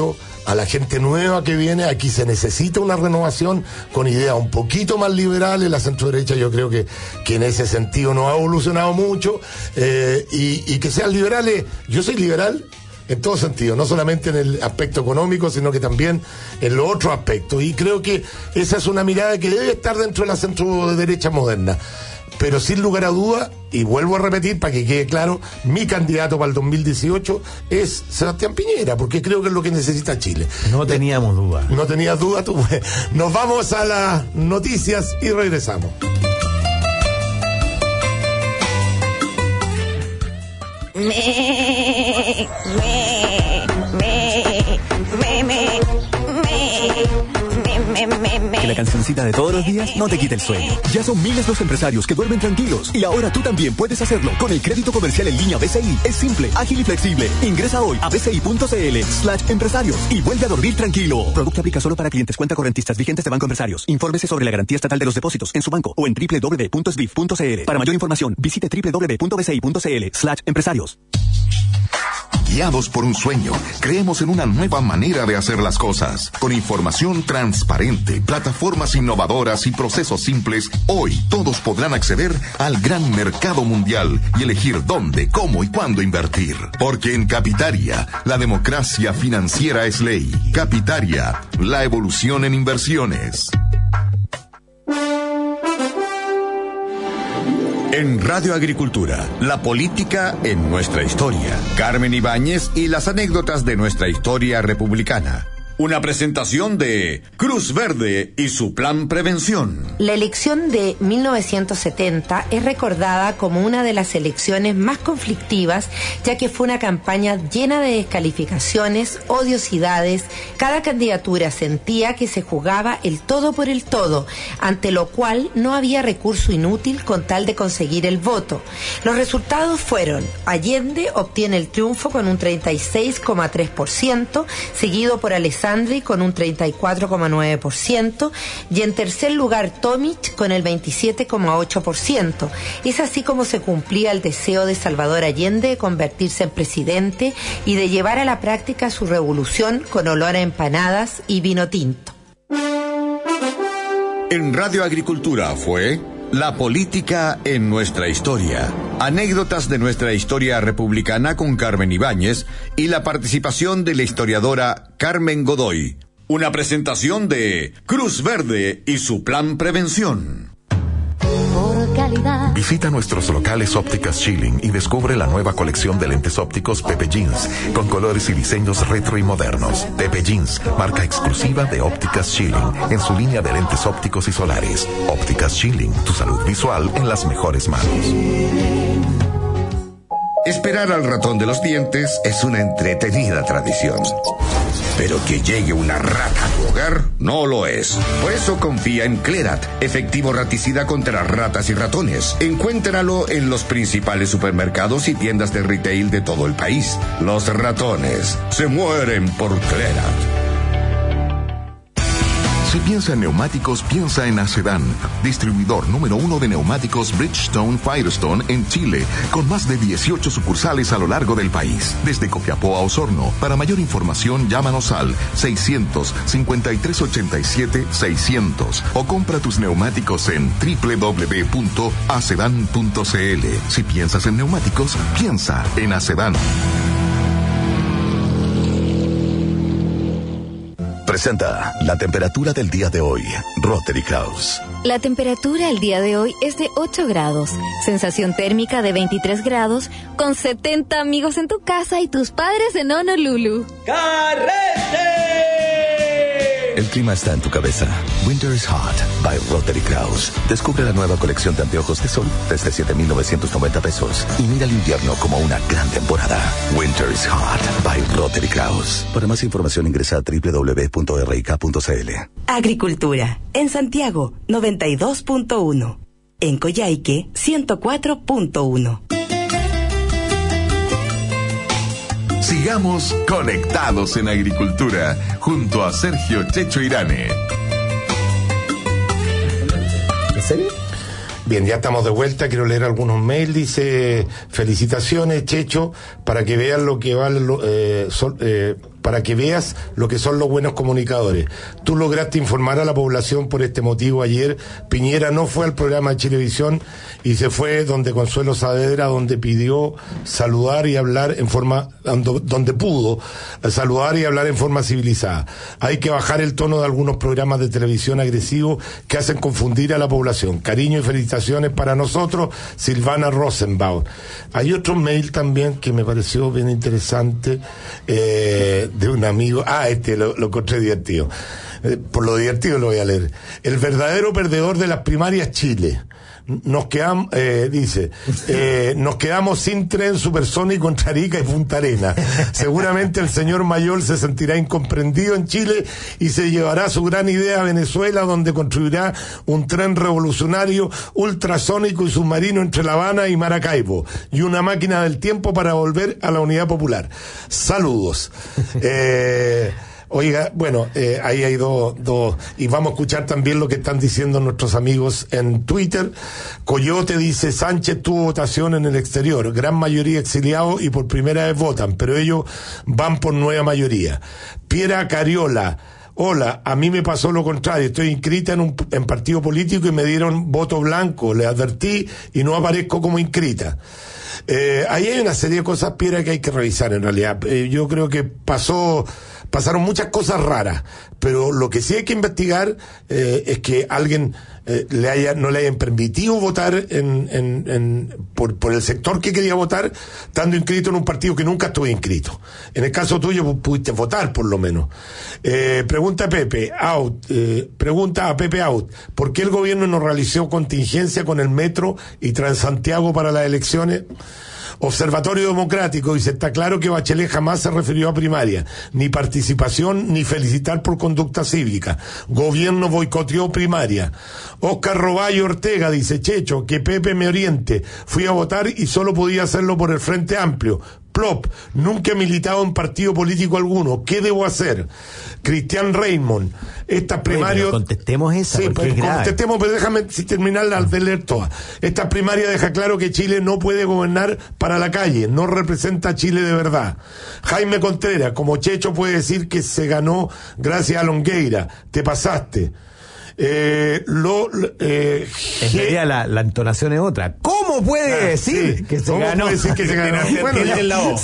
a la gente nueva que viene. Aquí se necesita una renovación con ideas un poquito más liberales. La centro-derecha yo creo que en ese sentido no ha evolucionado mucho, y que sean liberales. Yo soy liberal en todo sentido, no solamente en el aspecto económico, sino que también en los otros aspectos, y creo que esa es una mirada que debe estar dentro de la centro-derecha moderna. Pero sin lugar a duda, y vuelvo a repetir para que quede claro, mi candidato para el 2018 es Sebastián Piñera, porque creo que es lo que necesita Chile. No teníamos duda. No tenías duda tú. Nos vamos a las noticias y regresamos. Que la cancioncita de todos los días no te quite el sueño. Ya son miles los empresarios que duermen tranquilos y ahora tú también puedes hacerlo con el crédito comercial en línea BCI. Es simple, ágil y flexible. Ingresa hoy a bci.cl/empresarios y vuelve a dormir tranquilo. Producto aplica solo para clientes cuenta correntistas vigentes de Banco Empresarios. Infórmese sobre la garantía estatal de los depósitos en su banco o en www.sbif.cl. Para mayor información, visite www.bci.cl/empresarios. Guiados por un sueño, creemos en una nueva manera de hacer las cosas. Con información transparente, plataformas innovadoras y procesos simples, hoy todos podrán acceder al gran mercado mundial y elegir dónde, cómo y cuándo invertir. Porque en Capitaria, la democracia financiera es ley. Capitaria, la evolución en inversiones. En Radio Agricultura, la política en nuestra historia. Carmen Ibáñez y las anécdotas de nuestra historia republicana. Una presentación de Cruz Verde y su plan prevención. La elección de 1970 es recordada como una de las elecciones más conflictivas, ya que fue una campaña llena de descalificaciones, odiosidades. Cada candidatura sentía que se jugaba el todo por el todo, ante lo cual no había recurso inútil con tal de conseguir el voto. Los resultados fueron: Allende obtiene el triunfo con un 36,3%, seguido por Alessandri con un 34,9%, y en tercer lugar Tomic con el 27,8%. Es así como se cumplía el deseo de Salvador Allende de convertirse en presidente y de llevar a la práctica su revolución con olor a empanadas y vino tinto. En Radio Agricultura fue La política en nuestra historia. Anécdotas de nuestra historia republicana con Carmen Ibáñez y la participación de la historiadora Carmen Godoy. Una presentación de Cruz Verde y su plan prevención. Visita nuestros locales Ópticas Schilling y descubre la nueva colección de lentes ópticos Pepe Jeans, con colores y diseños retro y modernos. Pepe Jeans, marca exclusiva de Ópticas Schilling, en su línea de lentes ópticos y solares. Ópticas Schilling, tu salud visual en las mejores manos. Esperar al ratón de los dientes es una entretenida tradición. Pero que llegue una rata a tu hogar no lo es. Por eso confía en Clerat, efectivo raticida contra ratas y ratones. Encuéntralo en los principales supermercados y tiendas de retail de todo el país. Los ratones se mueren por Clerat. Si piensa en neumáticos, piensa en Acedan, distribuidor número 1 de neumáticos Bridgestone Firestone en Chile, con más de 18 sucursales a lo largo del país, desde Copiapó a Osorno. Para mayor información, llámanos al 600-5387-600 o compra tus neumáticos en www.acedan.cl. Si piensas en neumáticos, piensa en Acedan. Presenta la temperatura del día de hoy. Rotary Kraus. La temperatura el día de hoy es de 8 grados. Sensación térmica de 23 grados, con 70 amigos en tu casa y tus padres en Honolulu. ¡Carrete! El clima está en tu cabeza. Winter is Hot by Rotary Kraus. Descubre la nueva colección de anteojos de sol desde 7,990 pesos y mira el invierno como una gran temporada. Winter is Hot by Rotary Kraus. Para más información ingresa a www.rik.cl. Agricultura. En Santiago, 92.1. En Coyhaique, 104.1. Sigamos conectados en agricultura junto a Sergio Checho Irane. ¿En serio? Bien, ya estamos de vuelta. Quiero leer algunos mails. Dice: felicitaciones, Checho, para que vean lo que vale para que veas lo que son los buenos comunicadores. Tú lograste informar a la población por este motivo ayer. Piñera no fue al programa de Chilevisión y se fue donde Consuelo Saavedra, donde pidió saludar y hablar en forma, donde pudo saludar y hablar en forma civilizada. Hay que bajar el tono de algunos programas de televisión agresivos que hacen confundir a la población. Cariño y felicitaciones para nosotros, Silvana Rosenbaum. Hay otro mail también que me pareció bien interesante, de un amigo. Lo encontré divertido. Por lo divertido lo voy a leer. El verdadero perdedor de las primarias, Chile. Nos quedamos, nos quedamos sin tren supersónico entre Arica y Punta Arenas. Seguramente el señor Mayol se sentirá incomprendido en Chile y se llevará su gran idea a Venezuela, donde construirá un tren revolucionario ultrasónico y submarino entre La Habana y Maracaibo, y una máquina del tiempo para volver a la unidad popular. Saludos. Oiga, bueno, ahí hay dos, y vamos a escuchar también lo que están diciendo nuestros amigos en Twitter. Coyote dice: Sánchez tuvo votación en el exterior, gran mayoría exiliados y por primera vez votan, pero ellos van por nueva mayoría. Piera Cariola: hola, a mí me pasó lo contrario, estoy inscrita en partido político y me dieron voto blanco, le advertí y no aparezco como inscrita. Ahí hay una serie de cosas, Piera, que hay que revisar en realidad. Yo creo que pasaron muchas cosas raras, pero lo que sí hay que investigar es que alguien no le hayan permitido votar por el sector que quería votar, estando inscrito en un partido que nunca estuvo inscrito. En el caso tuyo pudiste votar, por lo menos. Pregunta a Pepe Out, ¿por qué el gobierno no realizó contingencia con el metro y Transantiago para las elecciones? Observatorio Democrático dice: está claro que Bachelet jamás se refirió a primaria, ni participación, ni felicitar por conducta cívica. Gobierno boicoteó primaria. Oscar Roballo Ortega dice: Checho, que Pepe me oriente. Fui a votar y solo podía hacerlo por el Frente Amplio. Plop, nunca he militado en partido político alguno. ¿Qué debo hacer? Cristian Raymond, estas primarias... contestemos esa, sí, porque contestemos, pero déjame terminar de leer todas. Esta primaria deja claro que Chile no puede gobernar para la calle, no representa a Chile de verdad. Jaime Contreras, como Checho puede decir que se ganó gracias a Longueira, te pasaste. En realidad la entonación es otra. ¿Cómo puede decir que se ganó? ¿Cómo puede decir que se ganó? Bueno,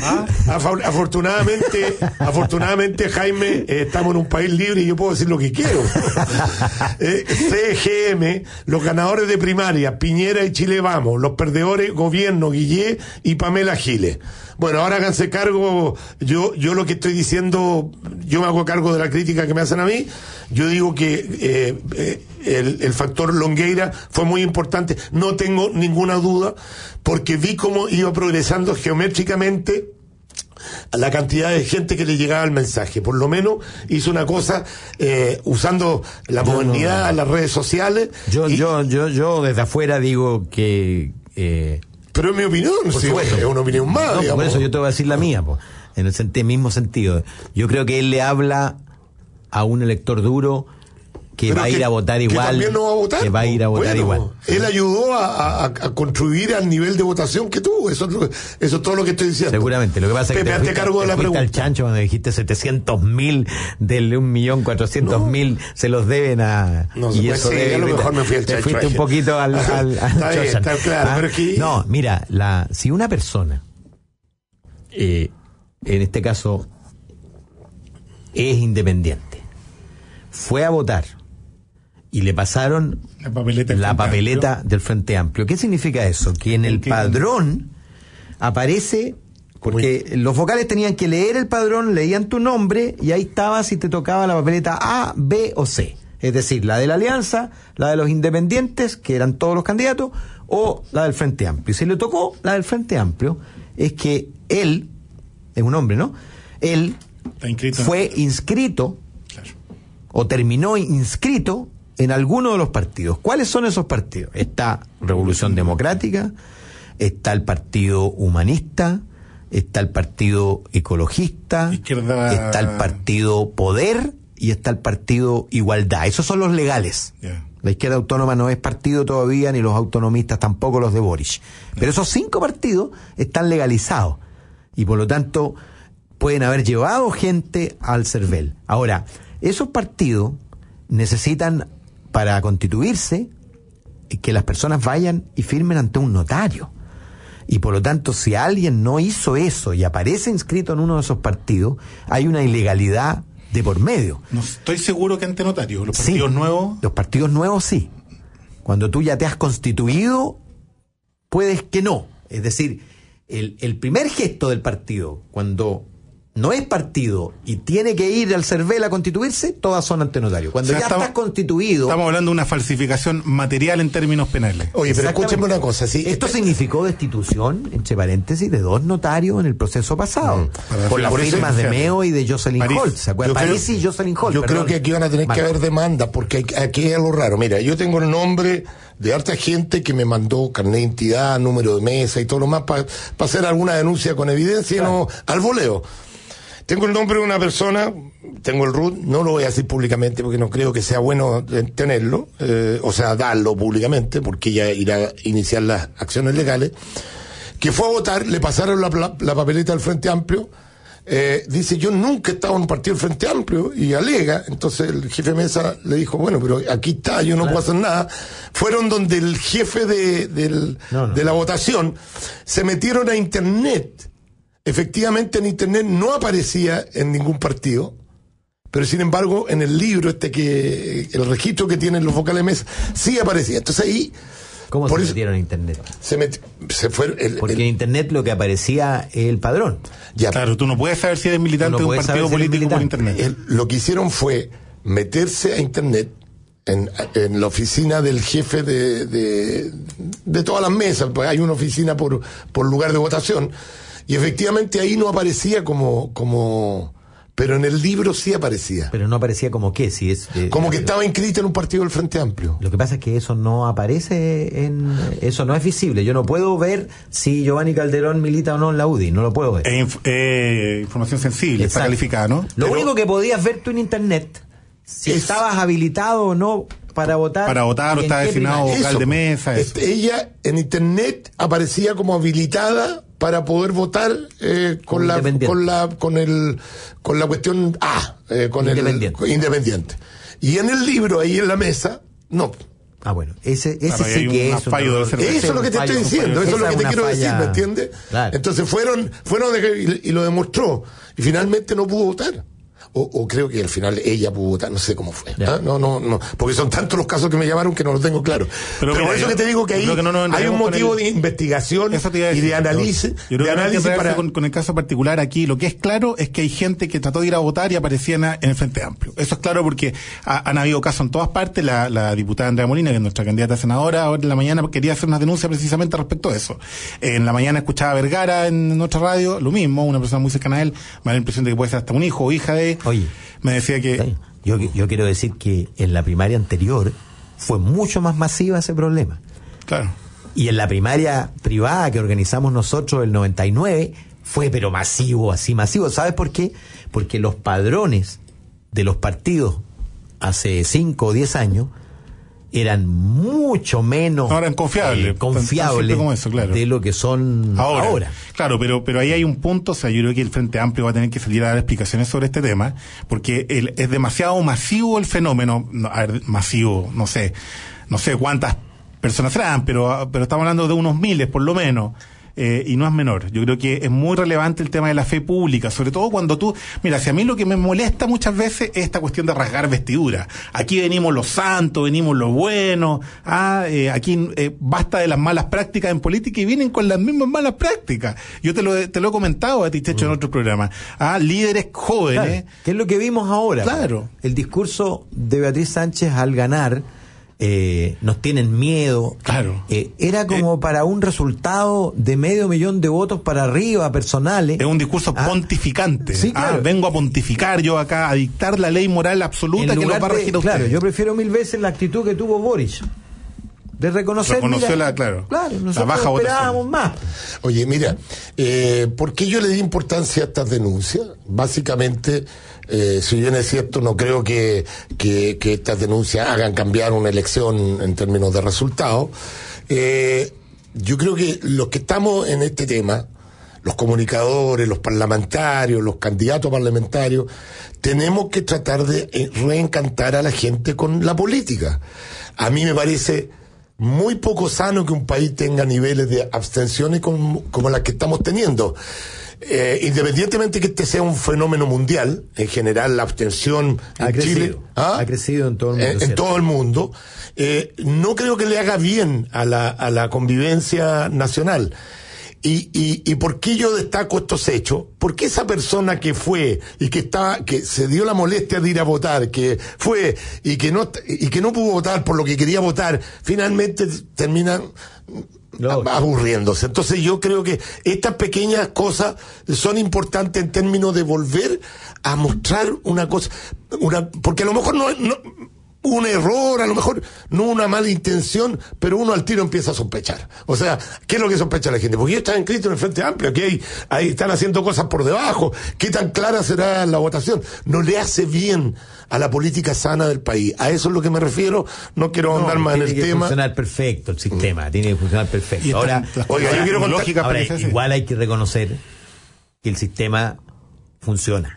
afortunadamente, Jaime, estamos en un país libre y yo puedo decir lo que quiero. CGM, los ganadores de primaria, Piñera y Chile Vamos, los perdedores, Gobierno, Guillé y Pamela Giles. Bueno, ahora háganse cargo. Yo lo que estoy diciendo, yo me hago cargo de la crítica que me hacen a mí. Yo digo que el factor Longueira fue muy importante, no tengo ninguna duda, porque vi cómo iba progresando geométricamente la cantidad de gente que le llegaba el mensaje. Por lo menos hizo una cosa usando la modernidad a las redes sociales. Yo desde afuera digo que pero es mi opinión, sí, es una opinión más. No, por eso yo te voy a decir la mía, en el mismo sentido. Yo creo que él le habla a un elector duro que va a ir a votar igual. Que también no va a votar. Que va a ir a votar igual. Él ayudó a contribuir al nivel de votación que tuvo. Eso es todo lo que estoy diciendo. Seguramente. Lo que pasa es que Pepe, hazte cargo de la pregunta. Al chancho cuando dijiste 700.000 del 1.400.000 se los deben a... No, y eso a lo mejor me fui al chancho. Te fuiste un poquito al está claro, pero es que... No, mira, si una persona, en este caso, es independiente, fue a votar y le pasaron la papeleta del Frente Amplio. ¿Qué significa eso? Que en el padrón aparece, porque los vocales tenían que leer el padrón, leían tu nombre y ahí estaba si te tocaba la papeleta A, B o C. Es decir, la de la Alianza, la de los independientes, que eran todos los candidatos, o la del Frente Amplio. Y si le tocó la del Frente Amplio, es que él, es un hombre, ¿no? Él fue inscrito, o terminó inscrito en alguno de los partidos. ¿Cuáles son esos partidos? Está Revolución Democrática, está el Partido Humanista, está el Partido Ecologista, está el Partido Poder y está el Partido Igualdad. Esos son los legales. La izquierda autónoma no es partido todavía, ni los autonomistas tampoco, los de Boric. Pero esos 5 partidos están legalizados. Y por lo tanto, pueden haber llevado gente al CERVEL. Ahora, esos partidos necesitan, para constituirse, que las personas vayan y firmen ante un notario. Y por lo tanto, si alguien no hizo eso y aparece inscrito en uno de esos partidos, hay una ilegalidad de por medio. No estoy seguro que ante notario. ¿Los partidos nuevos? Los partidos nuevos sí. Cuando tú ya te has constituido, puedes que no. Es decir, el primer gesto del partido, cuando no es partido y tiene que ir al CERVEL a constituirse, todas son ante notario. Cuando estás constituido... Estamos hablando de una falsificación material en términos penales. Oye, pero escúcheme una cosa. ¿Sí? Esto significó destitución, entre paréntesis, de 2 notarios en el proceso pasado. Por las firmas de Meo y de Jocelyn Holt. ¿Se acuerdan? París y Jocelyn Holt. Yo creo que aquí van a tener que haber demandas, porque aquí hay algo raro. Mira, yo tengo el nombre de harta gente que me mandó carnet de identidad, número de mesa y todo lo más para hacer alguna denuncia con evidencia, no al voleo. Tengo el nombre de una persona, tengo el RUT, no lo voy a decir públicamente porque no creo que sea bueno tenerlo, o sea, darlo públicamente, porque ella irá a iniciar las acciones legales, que fue a votar, le pasaron la papeleta al Frente Amplio, dice, yo nunca he estado en un partido del Frente Amplio, y alega. Entonces el jefe de mesa le dijo, bueno, pero aquí está, yo no puedo hacer nada. Fueron donde el jefe de la votación, se metieron a internet. Efectivamente, en internet no aparecía en ningún partido, pero sin embargo en el libro que el registro que tienen los vocales de mesa sí aparecía. Entonces ahí... ¿Cómo se metieron a internet? Porque en internet lo que aparecía es el padrón. Ya, claro, tú no puedes saber si eres militante de un partido político por internet. Lo que hicieron fue meterse a internet en la oficina del jefe de todas las mesas, pues hay una oficina por lugar de votación. Y efectivamente ahí no aparecía como pero en el libro sí aparecía. Pero no aparecía como qué, si es... como que estaba inscrito en un partido del Frente Amplio. Lo que pasa es que eso no aparece eso no es visible. Yo no puedo ver si Giovanni Calderón milita o no en la UDI, no lo puedo ver. Información sensible, está calificada, ¿no? Lo único que podías ver tú en internet, si estabas habilitado o no para votar. Para votar o estaba designado vocal de mesa. Ella en internet aparecía como habilitada para poder votar con la cuestión con independiente. Y en el libro ahí en la mesa no. Ah, bueno, ese sí que es eso es lo que te estoy diciendo, eso es lo que te quiero decir, ¿me entiendes? Claro. Entonces fueron y lo demostró y finalmente no pudo votar. O creo que al final ella pudo votar, no sé cómo fue. No, porque son tantos los casos que me llamaron que no lo tengo claro. Pero por eso que te digo que ahí hay un motivo de investigación y de análisis. Yo creo que con el caso particular aquí, lo que es claro es que hay gente que trató de ir a votar y aparecían en el Frente Amplio. Eso es claro porque han habido casos en todas partes. La diputada Andrea Molina, que es nuestra candidata a senadora, ahora en la mañana quería hacer una denuncia precisamente respecto a eso. En la mañana escuchaba a Vergara en nuestra radio, lo mismo, una persona muy cercana a él, me da la impresión de que puede ser hasta un hijo o hija de... Oye, me decía que... Yo quiero decir que en la primaria anterior fue mucho más masiva ese problema. Claro. Y en la primaria privada que organizamos nosotros el 99 fue pero masivo, así masivo. ¿Sabes por qué? Porque los padrones de los partidos hace 5 o 10 años eran mucho menos confiables como eso, claro, de lo que son ahora. Claro, pero ahí hay un punto, o sea, yo creo que el Frente Amplio va a tener que salir a dar explicaciones sobre este tema, porque es demasiado masivo el fenómeno, masivo, no sé cuántas personas serán, pero estamos hablando de unos miles por lo menos. Y no es menor. Yo creo que es muy relevante el tema de la fe pública, sobre todo cuando mira, si a mí lo que me molesta muchas veces es esta cuestión de rasgar vestidura. Aquí venimos los santos, venimos los buenos, aquí basta de las malas prácticas en política y vienen con las mismas malas prácticas. Yo te lo he comentado a ti, Checho, en otro programa. Líderes jóvenes. Claro, que es lo que vimos ahora. Claro. El discurso de Beatriz Sánchez al ganar, nos tienen miedo. Claro. Era como para un resultado de 500,000 de votos para arriba, personales. Es un discurso pontificante. Sí, claro. Vengo a pontificar yo acá, a dictar la ley moral absoluta que nos va a regir a ustedes. Claro, yo prefiero 1000 veces la actitud que tuvo Boric. De reconocer, claro, nosotros la baja esperábamos más. Oye, mira, ¿por qué yo le di importancia a estas denuncias? Básicamente, si bien es cierto, no creo que estas denuncias hagan cambiar una elección en términos de resultados. Yo creo que los que estamos en este tema, los comunicadores, los parlamentarios, los candidatos parlamentarios, tenemos que tratar de reencantar a la gente con la política. A mí me parece muy poco sano que un país tenga niveles de abstenciones como las que estamos teniendo. Independientemente que este sea un fenómeno mundial, en general la abstención en Chile ha crecido en todo el mundo. En todo el mundo. No creo que le haga bien a la convivencia nacional. ¿Y por qué yo destaco estos hechos? Porque esa persona que fue y que se dio la molestia de ir a votar, que fue y que no pudo votar por lo que quería votar, finalmente termina aburriéndose. Entonces yo creo que estas pequeñas cosas son importantes en términos de volver a mostrar una cosa, porque a lo mejor no un error, a lo mejor no una mala intención, pero uno al tiro empieza a sospechar. O sea, ¿qué es lo que sospecha la gente? Porque ellos están inscritos en el Frente Amplio, aquí ahí están haciendo cosas por debajo. ¿Qué tan clara será la votación? No le hace bien a la política sana del país. A eso es lo que me refiero. No quiero ahondar más en el tema. Tiene que funcionar perfecto el sistema, tiene que funcionar perfecto. Ahora, yo quiero contar... Ahora, igual hay que reconocer que el sistema funciona.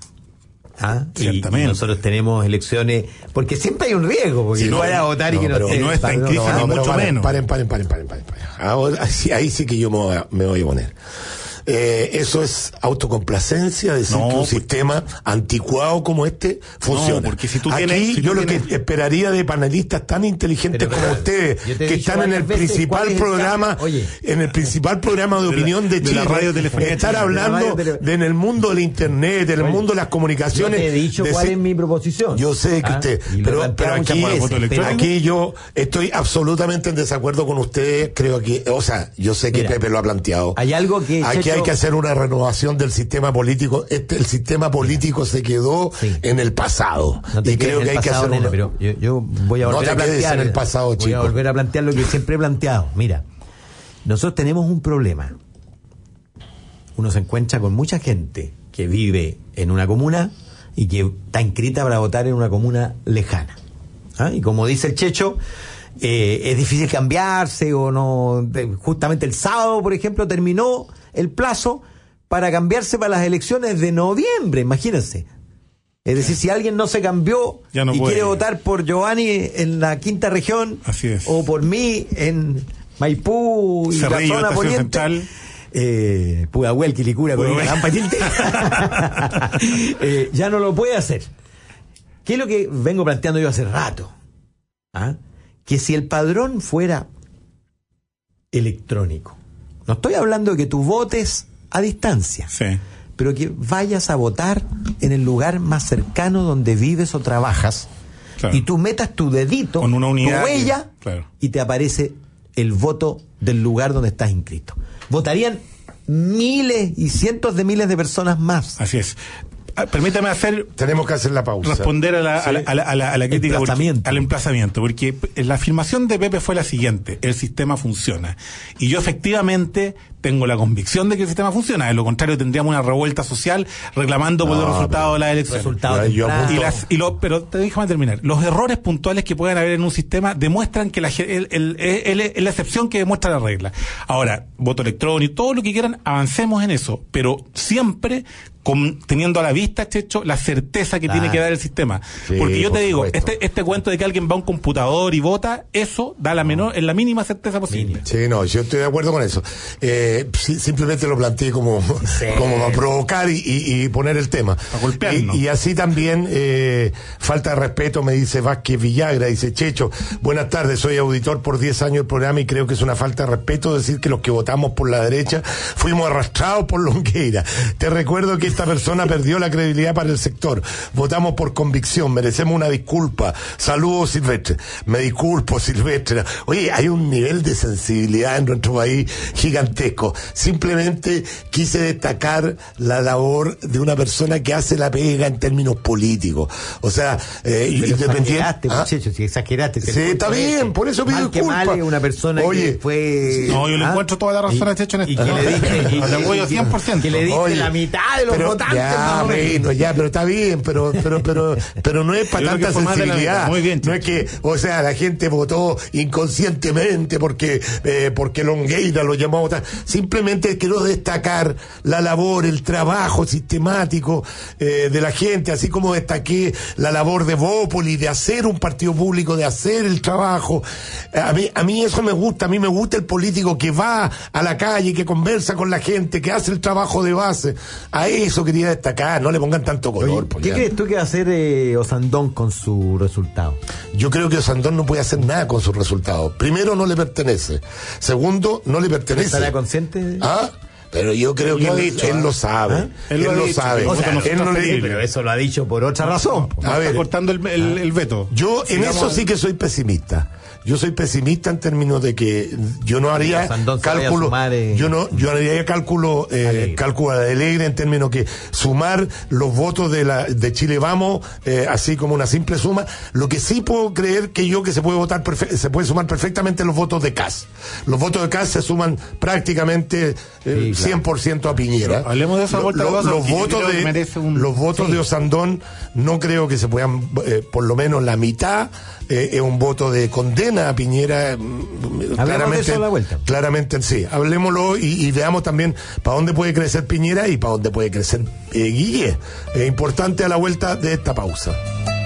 Y nosotros tenemos elecciones, porque siempre hay un riesgo, porque no vaya a votar y que no esté. No está en crisis, ni mucho menos. Paren. Ahora, ahí sí que yo me voy a poner. Eso es autocomplacencia, decir que un sistema anticuado como este funciona. No, porque si tú lo que esperaría de panelistas tan inteligentes como ustedes, que están en el principal programa, en el principal programa de opinión de Chile, estar hablando en el mundo del internet, en el mundo de las comunicaciones. Yo te he dicho cuál es mi proposición. Yo sé que usted, pero aquí yo estoy absolutamente en desacuerdo con ustedes. Creo que, yo sé que Pepe lo ha planteado. Hay algo que aquí hay que hacer una renovación del sistema político. El sistema político se quedó en el pasado. Y creo que hay que hacer una... Pero yo voy a volver a plantear en el pasado, voy a volver a plantear lo que siempre he planteado. Mira, nosotros tenemos un problema. Uno se encuentra con mucha gente que vive en una comuna y que está inscrita para votar en una comuna lejana. Y como dice el Checho, es difícil cambiarse o no. Justamente el sábado, por ejemplo, terminó el plazo para cambiarse para las elecciones de noviembre, imagínense. Es decir, si alguien no se cambió y quiere votar por Giovanni en la quinta región, o por mí en Maipú y Cerrillo, la zona poniente, Pudahuel, Quilicura, ya no lo puede hacer. ¿Qué es lo que vengo planteando yo hace rato? Que si el padrón fuera electrónico, no estoy hablando de que tú votes a distancia, pero que vayas a votar en el lugar más cercano donde vives o trabajas, y tú metas tu dedito, con una unidad, tu huella, y te aparece el voto del lugar donde estás inscrito. Votarían miles y cientos de miles de personas más. Así es. Permítame tenemos que hacer la pausa. Responder a la crítica, al emplazamiento, porque la afirmación de Pepe fue la siguiente: el sistema funciona. Y yo efectivamente tengo la convicción de que el sistema funciona. De lo contrario, tendríamos una revuelta social reclamando por los resultados de las elecciones. Pero déjame terminar. Los errores puntuales que pueden haber en un sistema demuestran que es la excepción que demuestra la regla. Ahora, voto electrónico, todo lo que quieran, avancemos en eso, pero siempre teniendo a la vista, Checho, la certeza que tiene que dar el sistema. Porque yo te digo, este cuento de que alguien va a un computador y vota, eso da la mínima certeza posible. Sí, yo estoy de acuerdo con eso. Simplemente lo planteé como para provocar y poner el tema. Para golpearnos. Y así también, falta de respeto, me dice Vázquez Villagra, dice: Checho, buenas tardes, soy auditor por 10 años del programa y creo que es una falta de respeto decir que los que votamos por la derecha fuimos arrastrados por Longueira. Te recuerdo que esta persona perdió la credibilidad para el sector. Votamos por convicción, merecemos una disculpa. Saludos, Silvestre. Me disculpo, Silvestre. Oye, hay un nivel de sensibilidad en nuestro país gigantesco. Simplemente quise destacar la labor de una persona que hace la pega en términos políticos. O sea, independiente. Si exageraste. Sí, está bien, por eso pido disculpas. Una persona que fue... No, yo le encuentro toda la razón a Checho en esto. Y que le dije... Te apoyo 100%. Que le diste la mitad de los votantes. Pero está bien, pero no es para tanta sensibilidad. Muy bien, no es que, la gente votó inconscientemente porque Longueira lo llamó a votar. Simplemente quiero destacar la labor, el trabajo sistemático de la gente, así como destaqué la labor de Bópoli, de hacer un partido público, de hacer el trabajo. A mí eso me gusta, a mí me gusta el político que va a la calle, que conversa con la gente, que hace el trabajo de base. A eso quería destacar, no le pongan tanto color. Oye, ¿qué crees tú que va a hacer Osandón con su resultado? Yo creo que Osandón no puede hacer nada con sus resultados. Primero, no le pertenece. Segundo, no le pertenece. ¿Estará consciente? Pero yo creo que él lo sabe. Él lo sabe. O sea, él no le... Pero eso lo ha dicho por otra razón. A ver, está cortando el veto. Yo en eso sí que soy pesimista. Yo soy pesimista en términos de que yo no haría cálculo, yo no haría cálculo alegre en términos que sumar los votos de Chile Vamos así como una simple suma. Lo que sí puedo creer que se puede sumar perfectamente los votos de CAS. Los votos de CAS se suman prácticamente 100% a Piñera. Hablemos de esa vuelta. Los votos de Osandón no creo que se puedan, por lo menos la mitad es un voto de condena a Piñera. Hablemos de eso a la vuelta. Claramente sí, hablemoslo y veamos también para dónde puede crecer Piñera y para dónde puede crecer Guille. Es importante a la vuelta de esta pausa.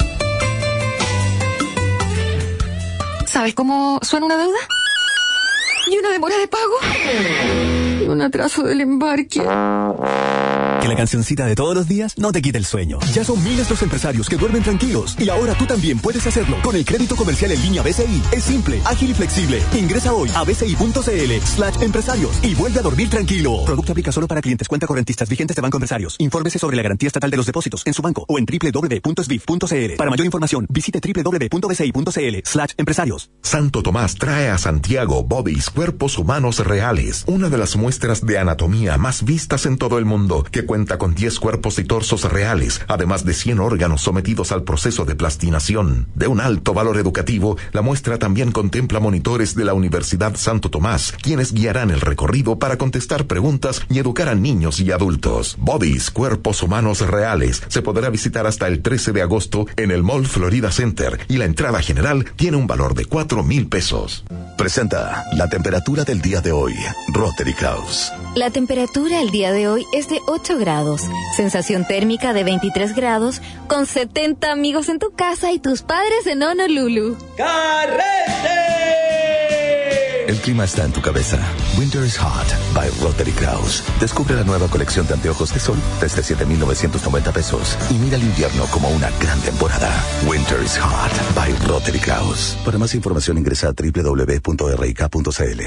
¿Sabes cómo suena una deuda? ¿Y una demora de pago? ¿Y un atraso del embarque? Que la cancioncita de todos los días no te quite el sueño. Ya son miles los empresarios que duermen tranquilos y ahora tú también puedes hacerlo con el crédito comercial en línea BCI. Es simple, ágil y flexible. Ingresa hoy a bci.cl/empresarios y vuelve a dormir tranquilo. Producto aplica solo para clientes cuenta correntistas vigentes de Banco Empresarios. Infórmese sobre la garantía estatal de los depósitos en su banco o en www.sbif.cl. Para mayor información, visite www.bci.cl/empresarios. Santo Tomás trae a Santiago Bodies, cuerpos humanos reales, una de las muestras de anatomía más vistas en todo el mundo, que cuenta con 10 cuerpos y torsos reales, además de 100 órganos sometidos al proceso de plastinación. De un alto valor educativo, la muestra también contempla monitores de la Universidad Santo Tomás, quienes guiarán el recorrido para contestar preguntas y educar a niños y adultos. Bodies, cuerpos humanos reales, se podrá visitar hasta el 13 de agosto en el Mall Florida Center y la entrada general tiene un valor de 4,000 pesos. Presenta la temperatura del día de hoy, Rotary Kraus. La temperatura el día de hoy es de 8 grados, sensación térmica de 23 grados, con 70 amigos en tu casa y tus padres en Honolulu. ¡Carrete! El clima está en tu cabeza. Winter is Hot by Rotary Kraus. Descubre la nueva colección de anteojos de sol desde 7,990 pesos y mira el invierno como una gran temporada. Winter is Hot by Rotary Kraus. Para más información ingresa a www.rik.cl.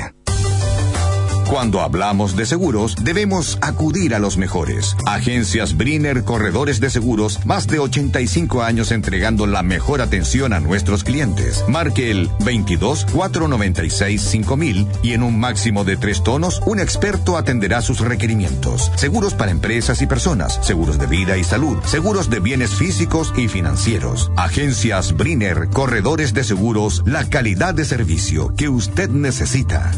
Cuando hablamos de seguros, debemos acudir a los mejores. Agencias Briner Corredores de Seguros, más de 85 años entregando la mejor atención a nuestros clientes. Marque el 22-496-5000 y en un máximo de 3 tonos, un experto atenderá sus requerimientos. Seguros para empresas y personas, seguros de vida y salud, seguros de bienes físicos y financieros. Agencias Briner Corredores de Seguros, la calidad de servicio que usted necesita.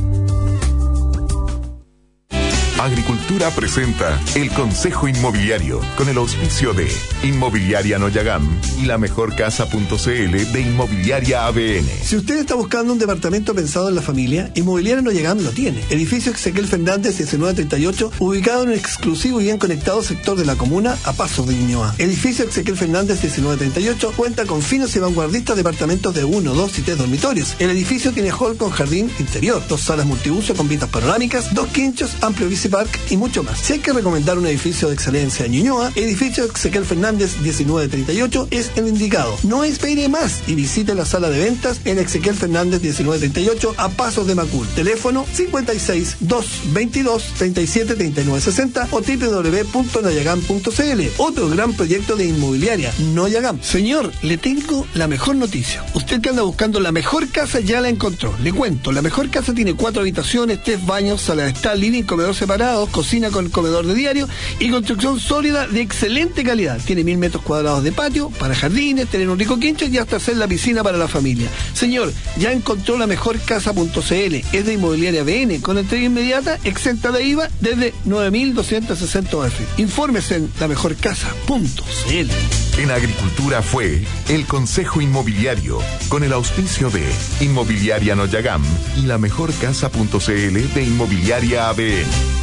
Agricultura presenta el Consejo Inmobiliario con el auspicio de Inmobiliaria Noyagam y la mejorcasa.cl de Inmobiliaria ABN. Si usted está buscando un departamento pensado en la familia, Inmobiliaria Noyagam lo tiene. Edificio Ezequiel Fernández 1938, ubicado en un exclusivo y bien conectado sector de la comuna a pasos de Ñuñoa. Edificio Ezequiel Fernández 1938 cuenta con finos y vanguardistas departamentos de 1, 2 y 3 dormitorios. El edificio tiene hall con jardín interior, 2 salas multiuso con vistas panorámicas, 2 quinchos, amplio bicipark y mucho más. Si hay que recomendar un edificio de excelencia en Ñuñoa, edificio Ezequiel Fernández 1938 es el indicado. No espere más y visite la sala de ventas en Ezequiel Fernández 1938 a pasos de Macul. Teléfono 56 222 37 39 60 o www.noyagam.cl. Otro gran proyecto de inmobiliaria, Noyagam. Señor, le tengo la mejor noticia. Usted que anda buscando la mejor casa ya la encontró. Le cuento, la mejor casa tiene 4 habitaciones, 3 baños, sala de estar, living, comedor separado, cocina con comedor de diario y construcción sólida de excelente calidad. Tiene 1.000 metros cuadrados de patio para jardines, tener un rico quincho y hasta hacer la piscina para la familia. Señor, ya encontró la mejor casa.cl. Es de Inmobiliaria BN con entrega inmediata, exenta de IVA desde 9.260 UF. Infórmese en lamejorcasa.cl. en Agricultura fue el Consejo Inmobiliario, con el auspicio de Inmobiliaria Noyagam y la mejorcasa.cl de Inmobiliaria ABN.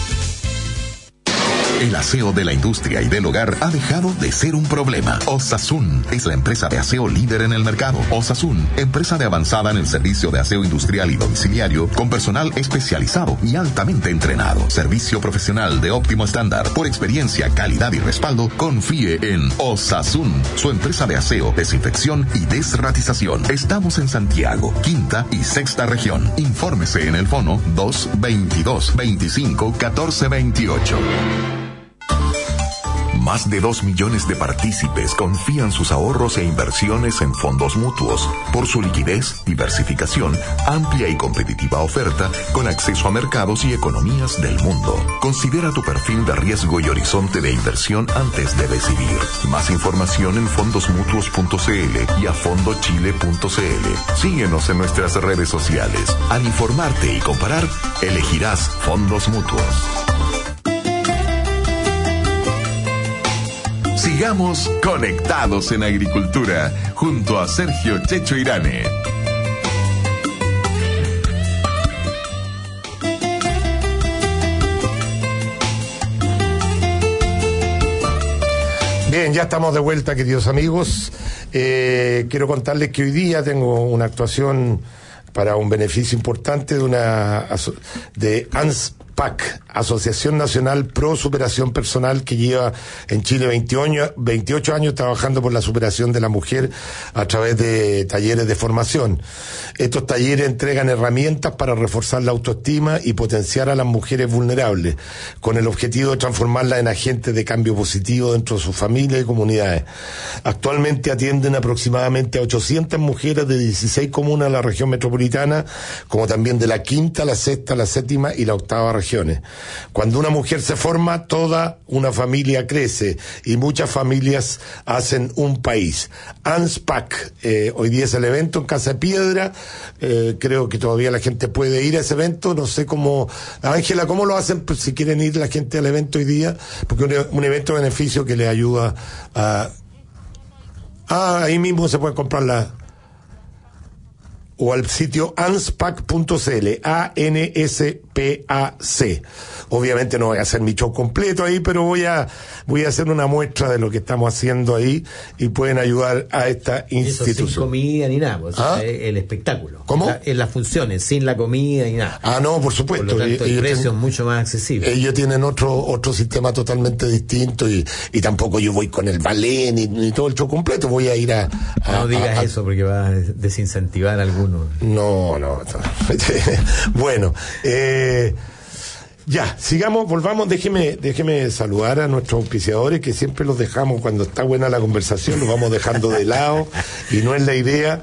El aseo de la industria y del hogar ha dejado de ser un problema. Osasun es la empresa de aseo líder en el mercado. Osasun, empresa de avanzada en el servicio de aseo industrial y domiciliario, con personal especializado y altamente entrenado. Servicio profesional de óptimo estándar. Por experiencia, calidad y respaldo, confíe en Osasun, su empresa de aseo, desinfección y desratización. Estamos en Santiago, quinta y sexta región. Infórmese en el fono 222 25 14 28. Más de 2 millones de partícipes confían sus ahorros e inversiones en fondos mutuos por su liquidez, diversificación, amplia y competitiva oferta con acceso a mercados y economías del mundo. Considera tu perfil de riesgo y horizonte de inversión antes de decidir. Más información en fondosmutuos.cl y a fondochile.cl. Síguenos en nuestras redes sociales. Al informarte y comparar, elegirás Fondos Mutuos. Sigamos conectados en Agricultura, junto a Sergio Checho Irane. Bien, ya estamos de vuelta, queridos amigos. Quiero contarles que hoy día tengo una actuación para un beneficio importante de ANSPAC, Asociación Nacional Pro Superación Personal, que lleva en Chile 28 años trabajando por la superación de la mujer a través de talleres de formación. Estos talleres entregan herramientas para reforzar la autoestima y potenciar a las mujeres vulnerables, con el objetivo de transformarlas en agentes de cambio positivo dentro de sus familias y comunidades. Actualmente atienden aproximadamente a 800 mujeres de 16 comunas de la región metropolitana, como también de la quinta, la sexta, la séptima y la octava regiones. Cuando una mujer se forma, toda una familia crece y muchas familias hacen un país. ANSPAC, hoy día es el evento en Casa de Piedra. Creo que todavía la gente puede ir a ese evento. No sé cómo, Ángela, ¿cómo lo hacen? Pues, si quieren ir la gente al evento hoy día, porque un evento de beneficio que le ayuda a... ahí mismo se puede comprar o al sitio anspac.cl, ANSPAC. Obviamente no voy a hacer mi show completo ahí, pero voy a hacer una muestra de lo que estamos haciendo ahí y pueden ayudar a esta institución. Sin comida ni nada, pues, el espectáculo. ¿Cómo? En las funciones, sin la comida ni nada. No, por supuesto. Por lo tanto, el precio es mucho más accesible. Ellos tienen otro sistema totalmente distinto y tampoco yo voy con el ballet ni todo el show completo. Voy a ir no digas eso porque va a desincentivar a algunos. No. Bueno, ya, sigamos, volvamos, déjeme saludar a nuestros auspiciadores, que siempre los dejamos cuando está buena la conversación, los vamos dejando de lado, y no es la idea.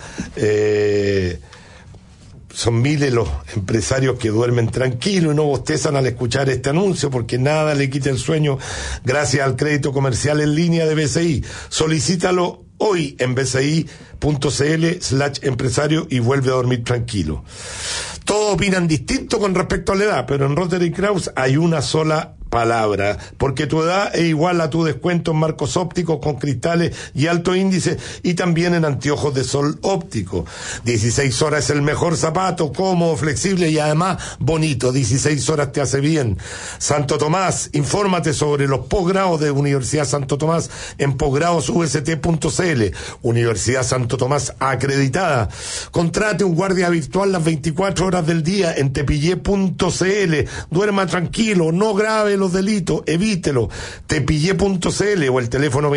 Son miles los empresarios que duermen tranquilos y no bostezan al escuchar este anuncio, porque nada le quita el sueño gracias al crédito comercial en línea de BCI. Solicítalo hoy en bci.cl/empresario y vuelve a dormir tranquilo. Todos opinan distinto con respecto a la edad, pero en Rotary Kraus hay una sola palabra, porque tu edad es igual a tu descuento en marcos ópticos con cristales y alto índice, y también en anteojos de sol óptico. 16 horas es el mejor zapato, cómodo, flexible y además bonito. 16 horas te hace bien. Santo Tomás, infórmate sobre los posgrados de Universidad Santo Tomás en posgradosust.cl. Universidad Santo Tomás acreditada. Contrate un guardia virtual las 24 horas del día en tepillé.cl. Duerma tranquilo, no grave los delitos, evítelo. Tepillé.cl o el teléfono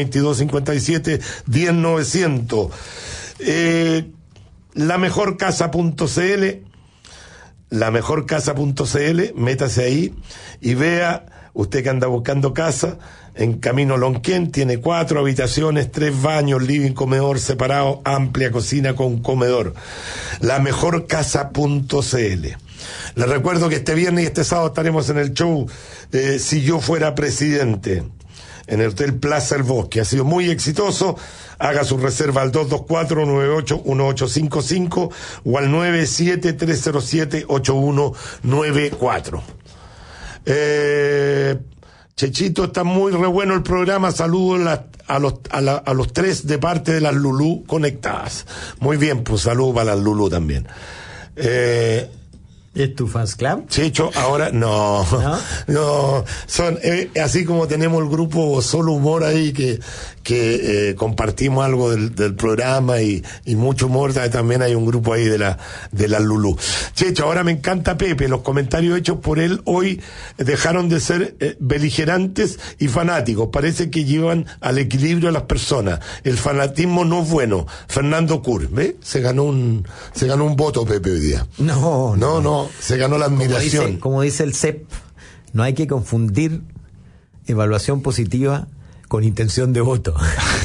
2257-10900. lamejorcasa.cl, métase ahí y vea, usted que anda buscando casa, en Camino Lonquén tiene 4 habitaciones, 3 baños, living, comedor separado, amplia cocina con comedor. lamejorcasa.cl. Les recuerdo que este viernes y este sábado estaremos en el show Si Yo Fuera Presidente, en el Hotel Plaza El Bosque. Ha sido muy exitoso. Haga su reserva al 224-98-1855 o al 97-307-8194. Chechito, está muy re bueno el programa. Saludos a los tres de parte de las Lulú conectadas. Muy bien, pues saludos para las Lulú también. ¿Es tu fans club? Checho, ahora no, son así como tenemos el grupo Solo Humor ahí que compartimos algo del programa y mucho humor, también hay un grupo ahí de la Lulú. Checho, ahora me encanta Pepe, los comentarios hechos por él hoy dejaron de ser beligerantes y fanáticos, parece que llevan al equilibrio a las personas, el fanatismo no es bueno. Fernando Cur, ¿ve? Se ganó un voto Pepe hoy día. No, se ganó la admiración. Como dice el CEP, no hay que confundir evaluación positiva con intención de voto.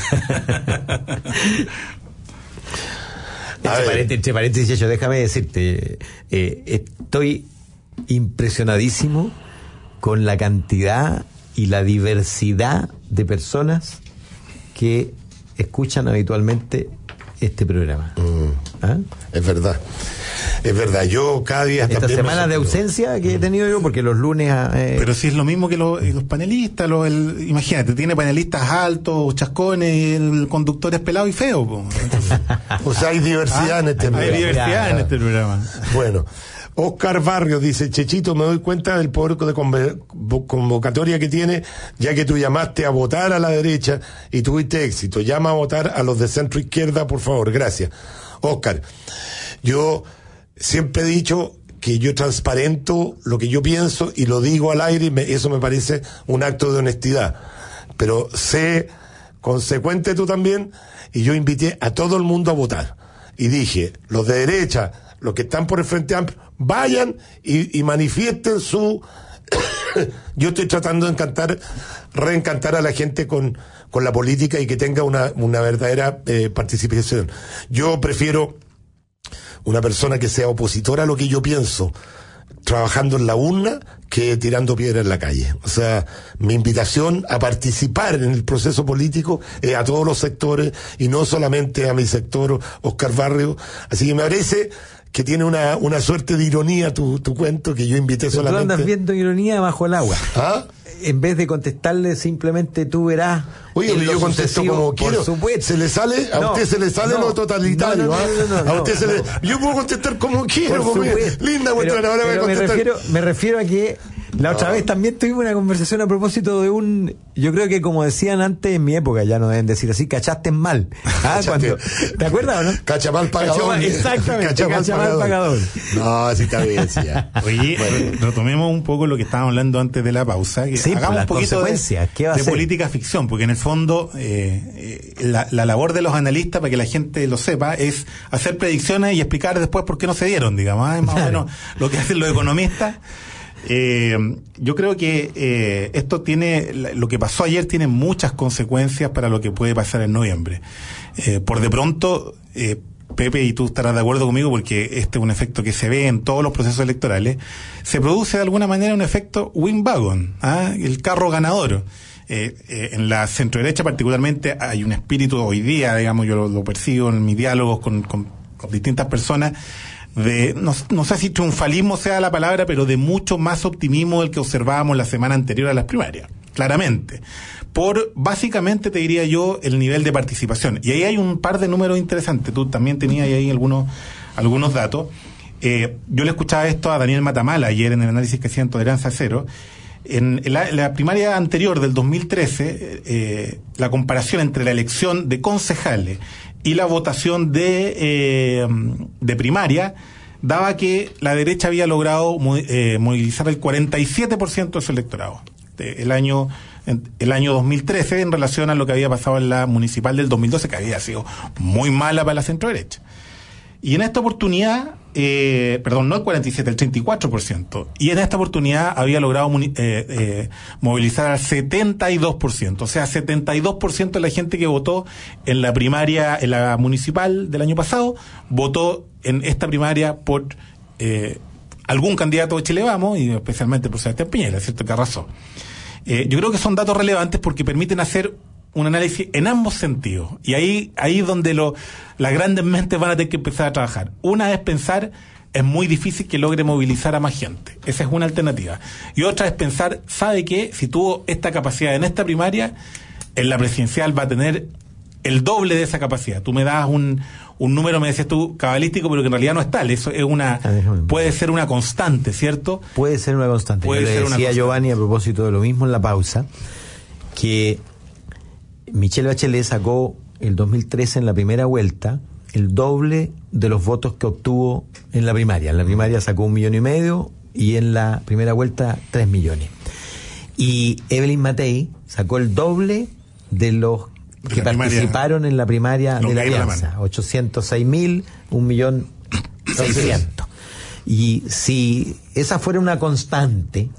Entre paréntesis, déjame decirte, estoy impresionadísimo con la cantidad y la diversidad de personas que escuchan habitualmente este programa. Es verdad. Yo cada día... Esta semana de ausencia que he tenido yo, porque los lunes... Pero si es lo mismo que los panelistas, imagínate, tiene panelistas altos, chascones, y el conductor es pelado y feo. O sea, hay diversidad en este programa. Hay diversidad en este programa. Bueno, Oscar Barrios dice, Chechito, me doy cuenta del poder de convocatoria que tiene, ya que tú llamaste a votar a la derecha y tuviste éxito. Llama a votar a los de centro izquierda, por favor. Gracias. Oscar, yo siempre he dicho que yo transparento lo que yo pienso y lo digo al aire, y eso me parece un acto de honestidad. Pero sé consecuente tú también, y yo invité a todo el mundo a votar. Y dije, los de derecha, los que están por el Frente Amplio, vayan y manifiesten su... Yo estoy tratando de reencantar a la gente con la política y que tenga una verdadera participación. Yo prefiero una persona que sea opositora a lo que yo pienso, trabajando en la urna, que tirando piedra en la calle. O sea, mi invitación a participar en el proceso político es a todos los sectores y no solamente a mi sector, Oscar Barrio. Así que me parece que tiene una suerte de ironía tu cuento, que yo invité solamente. Tú andas viendo ironía bajo el agua. En vez de contestarle simplemente tú verás. Oye, yo contesto como quiero. Se le sale, a usted se le sale lo totalitario. A usted se le... Yo puedo contestar como quiero, linda vuestra, ahora voy a contestar. Me refiero a que la otra vez también tuvimos una conversación a propósito de yo creo que como decían antes en mi época, ya no deben decir así, cachaste mal. ¿Te acuerdas o no? Cachamal pagador. Exactamente, cachamal pagador. No, así está bien, sí, ya. Oye, retomemos un poco lo que estábamos hablando antes de la pausa, que sí, hagamos un poquito de política ficción, porque en el fondo la labor de los analistas, para que la gente lo sepa, es hacer predicciones y explicar después por qué no se dieron, digamos, es más o menos lo que hacen los economistas. Yo creo que esto lo que pasó ayer tiene muchas consecuencias para lo que puede pasar en noviembre. Por de pronto, Pepe, y tú estarás de acuerdo conmigo, porque este es un efecto que se ve en todos los procesos electorales, se produce de alguna manera un efecto Win-Wagon, el carro ganador. En la centro-derecha particularmente hay un espíritu hoy día, digamos, yo lo percibo en mis diálogos con distintas personas, no sé si triunfalismo sea la palabra, pero de mucho más optimismo del que observábamos la semana anterior a las primarias, claramente. Básicamente te diría yo, el nivel de participación. Y ahí hay un par de números interesantes. Tú también tenías ahí algunos datos. Yo le escuchaba esto a Daniel Matamala ayer en el análisis que hacía en Tolerancia Cero. En la primaria anterior del 2013, la comparación entre la elección de concejales y la votación de primaria daba que la derecha había logrado movilizar el 47% de su electorado el año 2013 en relación a lo que había pasado en la municipal del 2012, que había sido muy mala para la centro-derecha. Y en esta oportunidad, no el 47, el 34%. Y en esta oportunidad había logrado movilizar al 72%. O sea, 72% de la gente que votó en la primaria, en la municipal del año pasado, votó en esta primaria por algún candidato de Chile Vamos, y especialmente por Sebastián Piñera, ¿cierto? Que arrasó. Yo creo que son datos relevantes porque permiten hacer un análisis en ambos sentidos. Y ahí es donde las grandes mentes van a tener que empezar a trabajar. Una es pensar es muy difícil que logre movilizar a más gente. Esa es una alternativa. Y otra es pensar, ¿sabe qué? Si tuvo esta capacidad en esta primaria, en la presidencial va a tener el doble de esa capacidad. Tú me das un número, me decías tú, cabalístico, pero que en realidad no es tal. Eso es puede ser una constante, ¿cierto? Puede ser una constante. Yo le decía a Giovanni a propósito de lo mismo en la pausa, que Michelle Bachelet sacó el 2013 en la primera vuelta el doble de los votos que obtuvo en la primaria. En la primaria sacó 1,5 millones y en la primera vuelta 3 millones. Y Evelyn Matei sacó el doble de los que participaron en la primaria de la Alianza, 806.000, 1.600.000. Y si esa fuera una constante,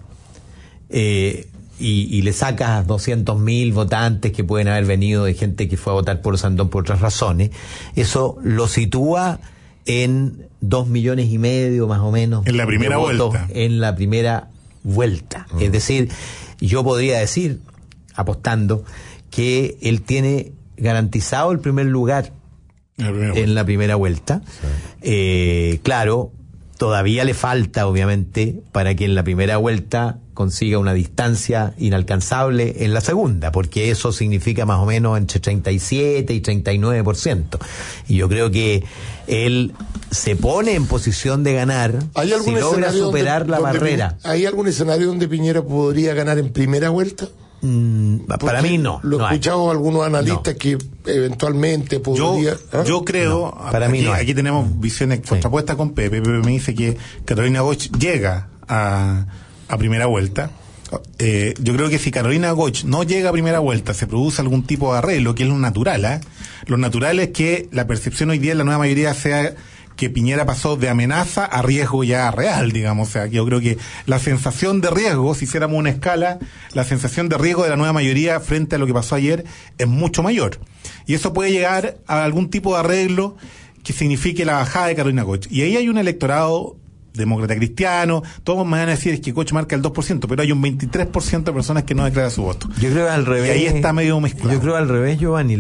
y le sacas 200.000 votantes que pueden haber venido de gente que fue a votar por Osandón por otras razones, eso lo sitúa en 2,5 millones más o menos en la primera vuelta. En la primera vuelta. Es decir, yo podría decir, apostando, que él tiene garantizado el primer lugar en la primera vuelta. Sí. Claro, todavía le falta, obviamente, para que en la primera vuelta consiga una distancia inalcanzable en la segunda, porque eso significa más o menos entre 37 y 39%. Y yo creo que él se pone en posición de ganar si logra superar la barrera. ¿Hay algún escenario donde Piñera podría ganar en primera vuelta? Para mí no. Lo he escuchado algunos analistas que eventualmente podría. Yo creo, para mí no. Aquí tenemos visiones contrapuestas con Pepe. Pepe me dice que Carolina Goich llega a primera vuelta. Yo creo que si Carolina Goich no llega a primera vuelta, se produce algún tipo de arreglo, que es lo natural. Lo natural es que la percepción hoy día en la nueva mayoría sea que Piñera pasó de amenaza a riesgo ya real, digamos. O sea, que yo creo que la sensación de riesgo, si hiciéramos una escala, la sensación de riesgo de la nueva mayoría frente a lo que pasó ayer es mucho mayor. Y eso puede llegar a algún tipo de arreglo que signifique la bajada de Carolina Goich. Y ahí hay un electorado demócrata cristiano, todos me van a decir es que Goich marca el 2%, pero hay un 23% de personas que no declara su voto. Yo creo al revés. Y ahí está medio mezclado. Yo creo al revés, Giovanni,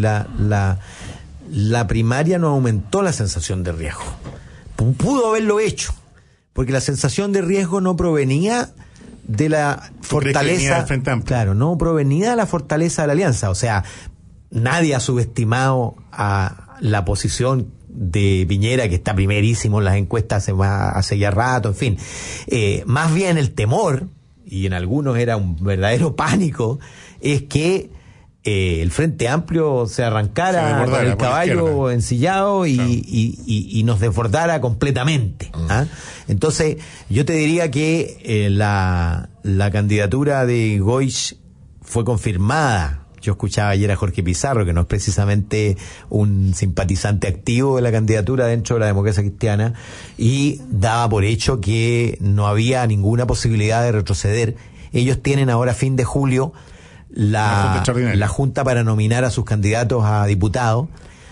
la primaria no aumentó la sensación de riesgo. Pudo haberlo hecho, porque la sensación de riesgo no provenía de la fortaleza, claro, no provenía de la fortaleza de la alianza. O sea, nadie ha subestimado a la posición de Piñera, que está primerísimo en las encuestas hace ya rato, en fin. Más bien el temor, y en algunos era un verdadero pánico, es que el Frente Amplio se arrancara con el caballo ensillado y nos desbordara completamente. Entonces, yo te diría que la candidatura de Goich fue confirmada. Yo escuchaba ayer a Jorge Pizarro, que no es precisamente un simpatizante activo de la candidatura dentro de la democracia cristiana, y daba por hecho que no había ninguna posibilidad de retroceder. Ellos tienen ahora, fin de julio, la junta para nominar a sus candidatos a diputados.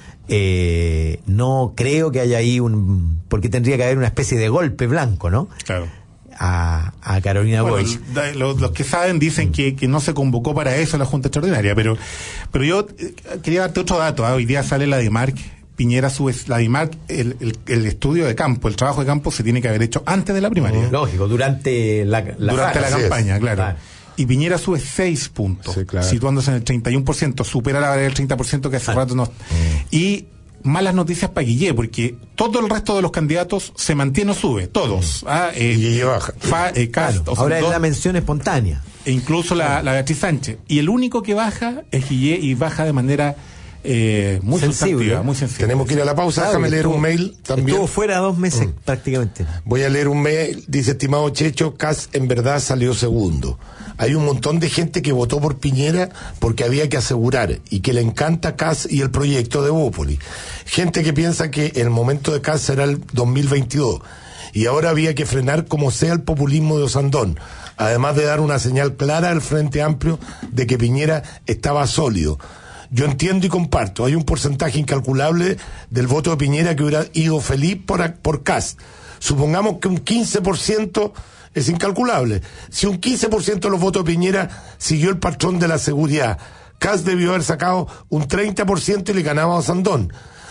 No creo que haya ahí porque tendría que haber una especie de golpe blanco, ¿no? Claro. A Carolina Goich. Los que saben dicen que no se convocó para eso la Junta Extraordinaria, pero yo quería darte otro dato. Hoy día sale la DIMARC. Piñera sube la DIMARC, el estudio de campo, el trabajo de campo se tiene que haber hecho antes de la primaria. Lógico, durante la campaña, claro. Y Piñera sube 6 puntos, sí, claro, situándose en el 31%, supera la barrera del 30% que hace rato no. Y malas noticias para Guillé, porque todo el resto de los candidatos se mantiene o sube, todos. Y Guillé baja. Claro, ahora es la mención espontánea. E incluso la Beatriz Sánchez. Y el único que baja es Guillé, y baja de manera muy sensible, muy sensible. Tenemos que ir a la pausa. Déjame leer un mail también. Estuvo fuera 2 meses prácticamente. Voy a leer un mail. Dice: estimado Checho, Kast en verdad salió segundo. Hay un montón de gente que votó por Piñera porque había que asegurar y que le encanta Kast y el proyecto de Bópoli. Gente que piensa que el momento de Kast será el 2022 y ahora había que frenar como sea el populismo de Osandón, además de dar una señal clara al Frente Amplio de que Piñera estaba sólido. Yo entiendo y comparto, hay un porcentaje incalculable del voto de Piñera que hubiera ido feliz por Kast. Supongamos que un 15% es incalculable. Si un 15% de los votos de Piñera siguió el patrón de la seguridad, Kast debió haber sacado un 30% y le ganaba a Osandón.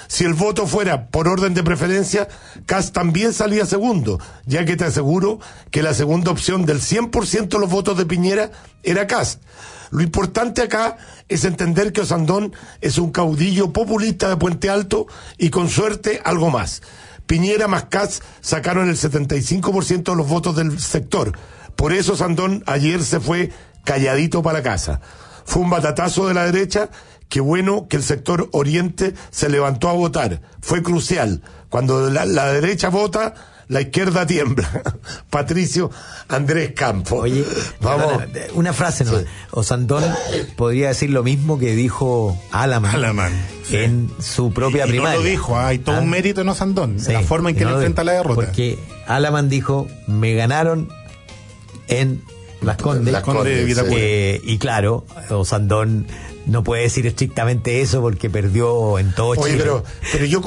Si el voto fuera por orden de preferencia, Kast también salía segundo, ya que te aseguro que la segunda opción del 100% de los votos de Piñera era Kast. Lo importante acá es entender que Osandón es un caudillo populista de Puente Alto y con suerte algo más. Piñera más Kast sacaron el 75% de los votos del sector. Por eso Osandón ayer se fue calladito para casa. Fue un batatazo de la derecha. Qué bueno que el sector oriente se levantó a votar. Fue crucial. Cuando la derecha vota, la izquierda tiembla. Patricio Andrés Campos. Oye, vamos. Una frase, ¿no? Sí. Osandón podría decir lo mismo que dijo Alaman. En su propia primaria. No lo dijo, hay todo un mérito en Osandón, la forma en que le enfrenta la derrota. Porque Alaman dijo, me ganaron en Las Condes. Y claro, Osandón no puede decir estrictamente eso porque perdió en todo Chile. Oye, pero yo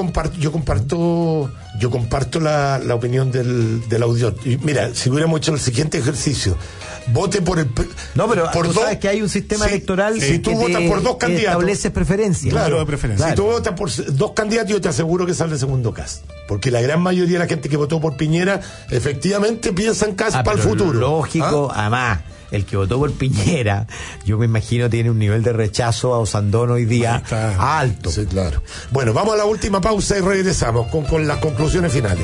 comparto la opinión del auditor. Y mira, si hubiéramos hecho el siguiente ejercicio, vote por el... No, pero tú sabes que hay un sistema electoral si tú votas por dos candidatos, estableces preferencias. Claro, si tú votas por dos candidatos, yo te aseguro que sale el segundo Kast. Porque la gran mayoría de la gente que votó por Piñera efectivamente piensa en Kast para el futuro. Lógico, además, el que votó por Piñera, yo me imagino tiene un nivel de rechazo a Osandón hoy día alto. Sí, claro. Bueno, vamos a la última pausa y regresamos con las conclusiones finales.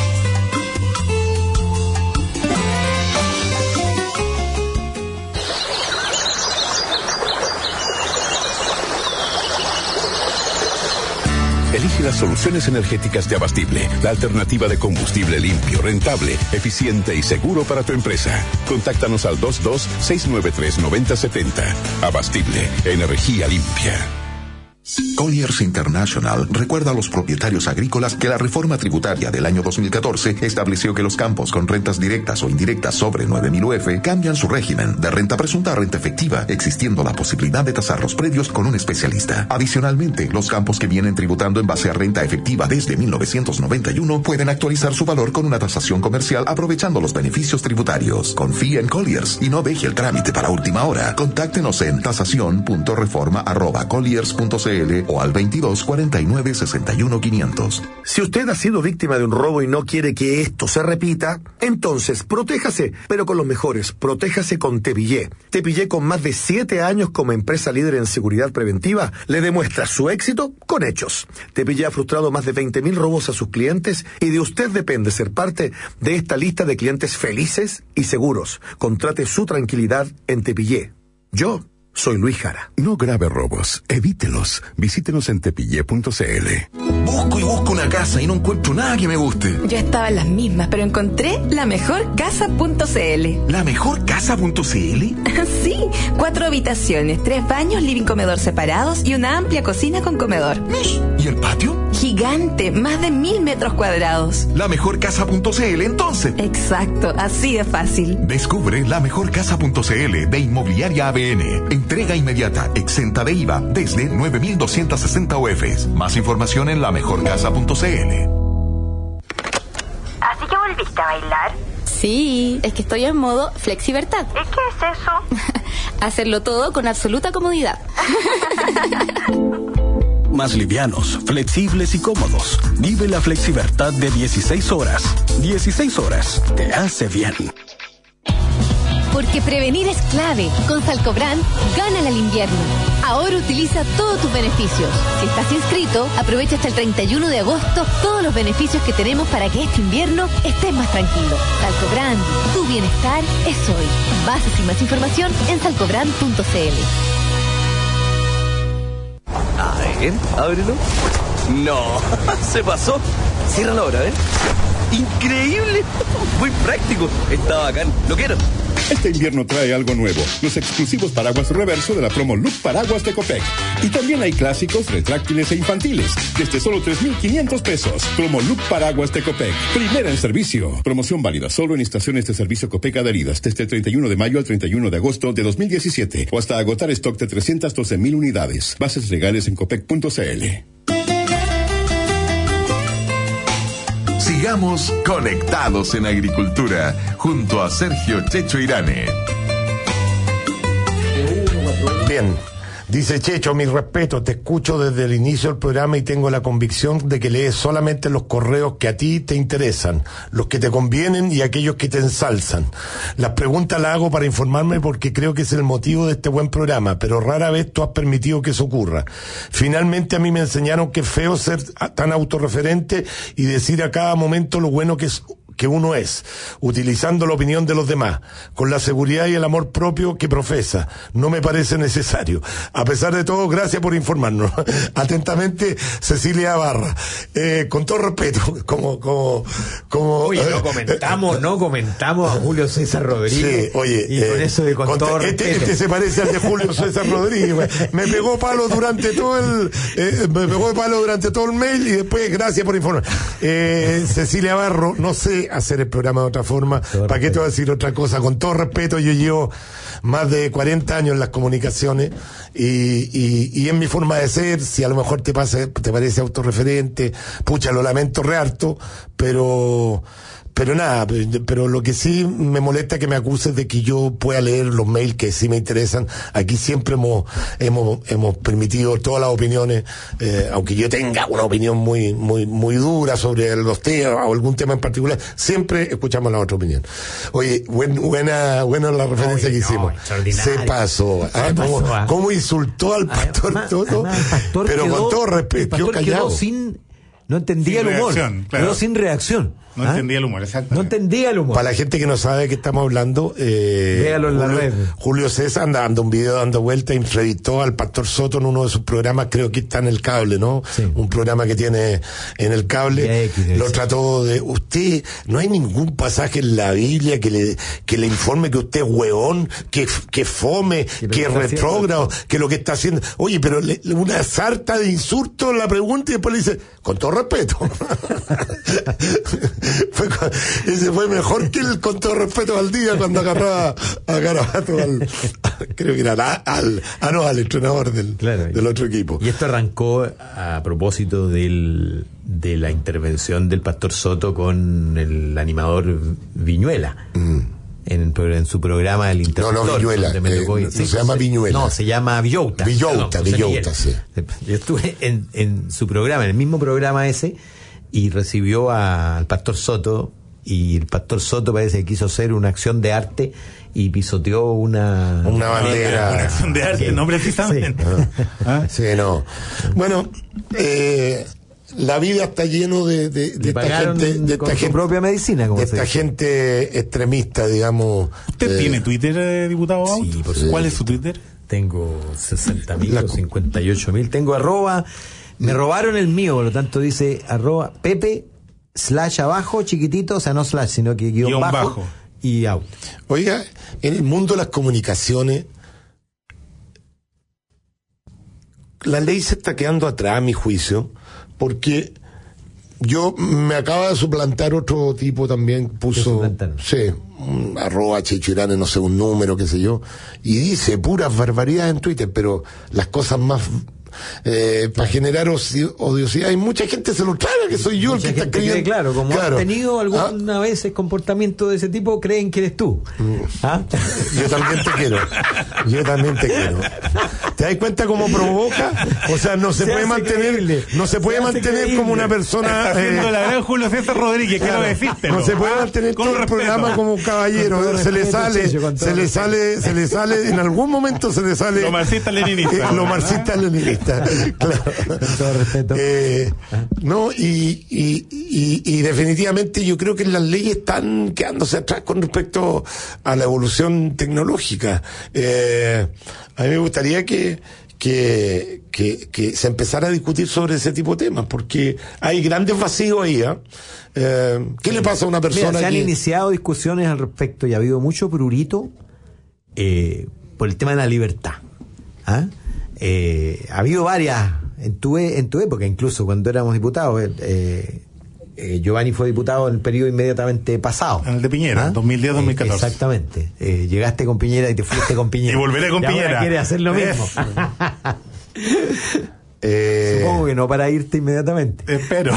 Elige las soluciones energéticas de Abastible, la alternativa de combustible limpio, rentable, eficiente y seguro para tu empresa. Contáctanos al 22-693-9070. Abastible, energía limpia. Colliers International recuerda a los propietarios agrícolas que la reforma tributaria del año 2014 estableció que los campos con rentas directas o indirectas sobre 9.000 UF cambian su régimen de renta presunta a renta efectiva, existiendo la posibilidad de tasar los predios con un especialista. Adicionalmente, los campos que vienen tributando en base a renta efectiva desde 1991 pueden actualizar su valor con una tasación comercial aprovechando los beneficios tributarios. Confía en Colliers y no deje el trámite para última hora. Contáctenos en tasación.reforma@colliers.cl o al 22 49 61 500. Si usted ha sido víctima de un robo y no quiere que esto se repita, entonces protéjase, pero con los mejores. Protéjase con Tepillé. Tepillé, con más de 7 años como empresa líder en seguridad preventiva, le demuestra su éxito con hechos. Tepillé ha frustrado más de 20.000 robos a sus clientes y de usted depende ser parte de esta lista de clientes felices y seguros. Contrate su tranquilidad en Tepillé. Yo soy Luis Jara. No grave robos, evítelos. Visítenos en tepillé.cl. Busco una casa y no encuentro nada que me guste. Yo estaba en las mismas, pero encontré lamejorcasa.cl. ¿Lamejorcasa.cl? Sí, 4 habitaciones, 3 baños, living comedor separados y una amplia cocina con comedor. ¿Y el patio? Gigante, más de 1.000 metros cuadrados. ¿Lamejorcasa.cl entonces? Exacto, así de fácil. Descubre lamejorcasa.cl de Inmobiliaria ABN. Entrega inmediata, exenta de IVA, desde 9.260 UFs. Más información en lamejorcasa.cl. ¿Así que volviste a bailar? Sí, es que estoy en modo flexibertad. ¿Y qué es eso? Hacerlo todo con absoluta comodidad. Más livianos, flexibles y cómodos. Vive la flexibertad de 16 horas. 16 horas te hace bien. Porque prevenir es clave. Con Salcobrand, gánale al invierno. Ahora utiliza todos tus beneficios. Si estás inscrito, aprovecha hasta el 31 de agosto todos los beneficios que tenemos para que este invierno estés más tranquilo. Salcobrand, tu bienestar es hoy. Bases y más información en salcobrand.cl. A ver, ábrelo. No, se pasó. Ciérralo ahora, ¿eh? ¡Increíble! Muy práctico. Está bacán. Lo quiero. Este invierno trae algo nuevo, los exclusivos paraguas reverso de la promo Look Paraguas de Copec. Y también hay clásicos, retráctiles e infantiles, desde solo 3.500 pesos. Promo Look Paraguas de Copec, primera en servicio. Promoción válida solo en estaciones de servicio Copec adheridas desde el 31 de mayo al 31 de agosto de 2017 o hasta agotar stock de 312.000 unidades. Bases legales en copec.cl. Sigamos conectados en agricultura junto a Sergio Checho Irane. Bien, Dice Checho, mi respeto, te escucho desde el inicio del programa y tengo la convicción de que lees solamente los correos que a ti te interesan, los que te convienen y aquellos que te ensalzan. Las preguntas las hago para informarme porque creo que es el motivo de este buen programa, pero rara vez tú has permitido que eso ocurra. Finalmente a mí me enseñaron que es feo ser tan autorreferente y decir a cada momento lo bueno que uno es, utilizando la opinión de los demás, con la seguridad y el amor propio que profesa. No me parece necesario. A pesar de todo, gracias por informarnos. Atentamente, Cecilia Barra. Con todo respeto, como oye, no comentamos a Julio César Rodríguez. Sí, oye, y con eso de con todo respeto. Este se parece al de Julio César Rodríguez. Me pegó palo durante todo el mail y después gracias por informar. Cecilia Barro, no sé hacer el programa de otra forma. ¿Para qué te voy a decir otra cosa? Con todo respeto, yo llevo más de 40 años en las comunicaciones y en mi forma de ser, si a lo mejor te parece autorreferente, pucha, lo lamento re harto, pero nada, pero lo que sí me molesta es que me acuses de que yo pueda leer los mails que sí me interesan. Aquí siempre hemos permitido todas las opiniones, aunque yo tenga una opinión muy dura sobre los temas o algún tema en particular, siempre escuchamos la otra opinión. Oye, buena la referencia que hicimos. Se pasó. ¿Cómo insultó al pastor Toto? Pero con todo respeto, yo callado. No entendía el humor. Quedó sin reacción. No entendía el humor, exacto. No entendía el humor. Para la gente que no sabe de qué estamos hablando, véalo en la red. Julio César anda un video dando vuelta, entrevistó al pastor Soto en uno de sus programas, creo que está en el cable, ¿no? Sí. Un programa que tiene en el cable. Lo trató de, usted, no hay ningún pasaje en la Biblia que le informe que usted es hueón, que fome, que es retrógrado, que lo que está haciendo. Oye, pero una sarta de insultos la pregunta y después le dice, con todo respeto. Ese fue mejor que el con todo respeto al día cuando agarraba a Garabato creo que era al entrenador del otro equipo. Y esto arrancó a propósito de la intervención del pastor Soto con el animador Viñuela. En su programa El Interruptor. No, Viñuela. No se llama Viñuela. No, se llama Villota. Villota, sí. Yo estuve en su programa, en el mismo programa ese, y recibió al pastor Soto, y el pastor Soto parece que quiso hacer una acción de arte y pisoteó una bandera. Una acción de arte, no precisamente. Sí, no. Bueno, la vida está lleno de esta gente, de esta gente, propia medicina, como de esta gente extremista, digamos. ¿Usted tiene Twitter, diputado? Sí, por supuesto. ¿Cuál es su Twitter? Tengo 60.000 o 58.000. Tengo @ me robaron el mío, por lo tanto dice @ Pepe /abajo chiquitito, o sea, no slash, sino que guión bajo y out. Oiga, en el mundo de las comunicaciones, la ley se está quedando atrás, a mi juicio, porque yo me acaba de suplantar otro tipo también, puso, sí, @ Chichirane, no sé, un número, qué sé yo, y dice puras barbaridades en Twitter, pero las cosas más para generar odiosidad, y mucha gente se lo traga, que soy yo mucha el que está creyendo. Claro, como has tenido alguna vez el comportamiento de ese tipo, creen que eres tú. Yo también te quiero. ¿Te das cuenta cómo provoca? O sea, no se puede mantener como una persona haciendo la gran Julio César Rodríguez, que lo deciste. No se puede mantener todo el programa como un caballero. Se le sale, en algún momento se le sale lo marxista leninista. Claro. Con todo respeto. No, y definitivamente yo creo que las leyes están quedándose atrás con respecto a la evolución tecnológica. A mí me gustaría que se empezara a discutir sobre ese tipo de temas, porque hay grandes vacíos ahí. ¿Qué le pasa a una persona? Mira, se han iniciado discusiones al respecto y ha habido mucho prurito por el tema de la libertad. Ha habido varias en tu época, incluso cuando éramos diputados. Giovanni fue diputado en el periodo inmediatamente pasado. En el de Piñera, 2010-2014. Exactamente. Llegaste con Piñera y te fuiste con Piñera. Y volveré con Piñera. Ahora quieres hacer lo mismo. Supongo que no para irte inmediatamente. Espero.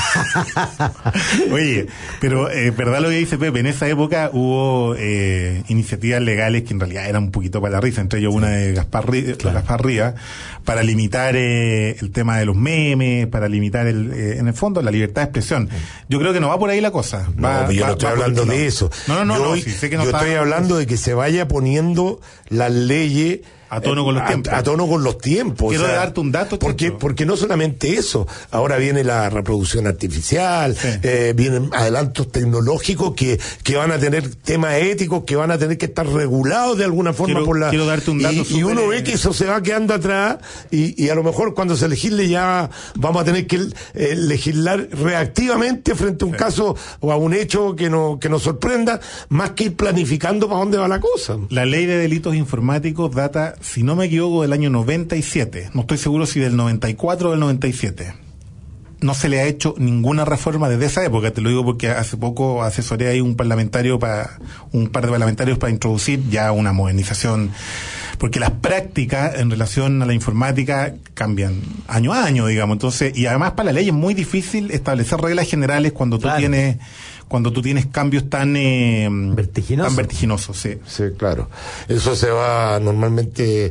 Oye, pero verdad lo que dice Pepe, en esa época hubo iniciativas legales que en realidad eran un poquito para la risa, entre ellos una de Gaspar Rivas, para limitar el tema de los memes, para limitar en el fondo la libertad de expresión. Yo creo que no va por ahí la cosa. Yo no estoy hablando de eso. No, sí, sé que no yo estoy hablando de que se vaya poniendo las leyes a tono con los tiempos. A tono con los tiempos. Quiero darte un dato. Porque no solamente eso. Ahora viene la reproducción artificial, vienen adelantos tecnológicos que van a tener temas éticos, que van a tener que estar regulados de alguna forma por la... Quiero darte un dato. Y uno ve que eso se va quedando atrás y a lo mejor cuando se legisle ya vamos a tener que legislar reactivamente frente a un caso o a un hecho que nos sorprenda, más que ir planificando para dónde va la cosa. La ley de delitos informáticos data, si no me equivoco, del año 97. No estoy seguro si del 94 o del 97. No se le ha hecho ninguna reforma desde esa época. Te lo digo porque hace poco asesoré ahí un par de parlamentarios para introducir ya una modernización, porque las prácticas en relación a la informática cambian año a año, digamos. Entonces, y además para la ley es muy difícil establecer reglas generales cuando tú tienes cambios tan vertiginosos, sí. Sí, claro. Eso se va normalmente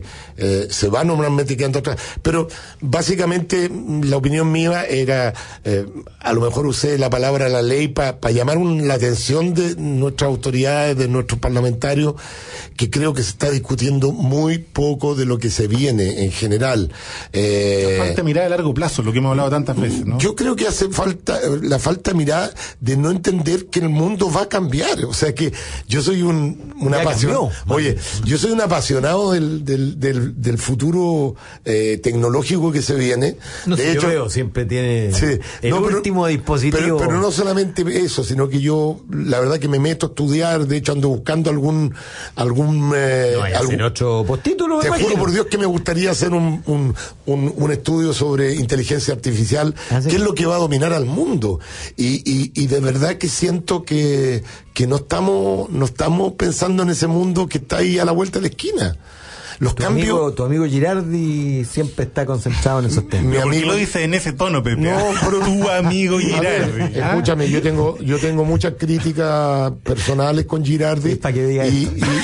quedando atrás. Pero básicamente la opinión mía era, a lo mejor usé la palabra la ley para llamar la atención de nuestras autoridades, de nuestros parlamentarios, que creo que se está discutiendo muy poco de lo que se viene en general. Falta mirada a largo plazo, lo que hemos hablado tantas veces, ¿no? Yo creo que hace falta mirada de no entender que el mundo va a cambiar. O sea que yo soy un apasionado. Oye, yo soy un apasionado del futuro tecnológico que se viene. De hecho, yo veo, siempre tiene último dispositivo. Pero no solamente eso, sino que yo, la verdad que me meto a estudiar, de hecho ando buscando algún otro postítulo. Te juro por Dios que me gustaría hacer un estudio sobre inteligencia artificial, que es lo que va a dominar al mundo. Y de verdad que siento que no estamos pensando en ese mundo que está ahí a la vuelta de la esquina. Tu amigo Girardi siempre está concentrado en esos temas. ¿Por qué lo dice en ese tono, Pepe? No, pero tu amigo Girardi. Escúchame, yo tengo muchas críticas personales con Girardi. Para que diga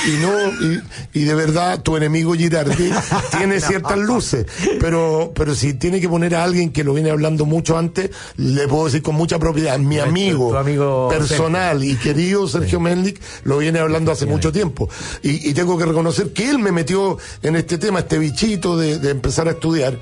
y de verdad tu enemigo Girardi tiene ciertas luces, pero si tiene que poner a alguien que lo viene hablando mucho antes, le puedo decir con mucha propiedad, mi amigo personal Sergio. Y querido Sergio Menlich lo viene hablando hace mucho tiempo, y tengo que reconocer que él me metió en este tema, este bichito de empezar a estudiar,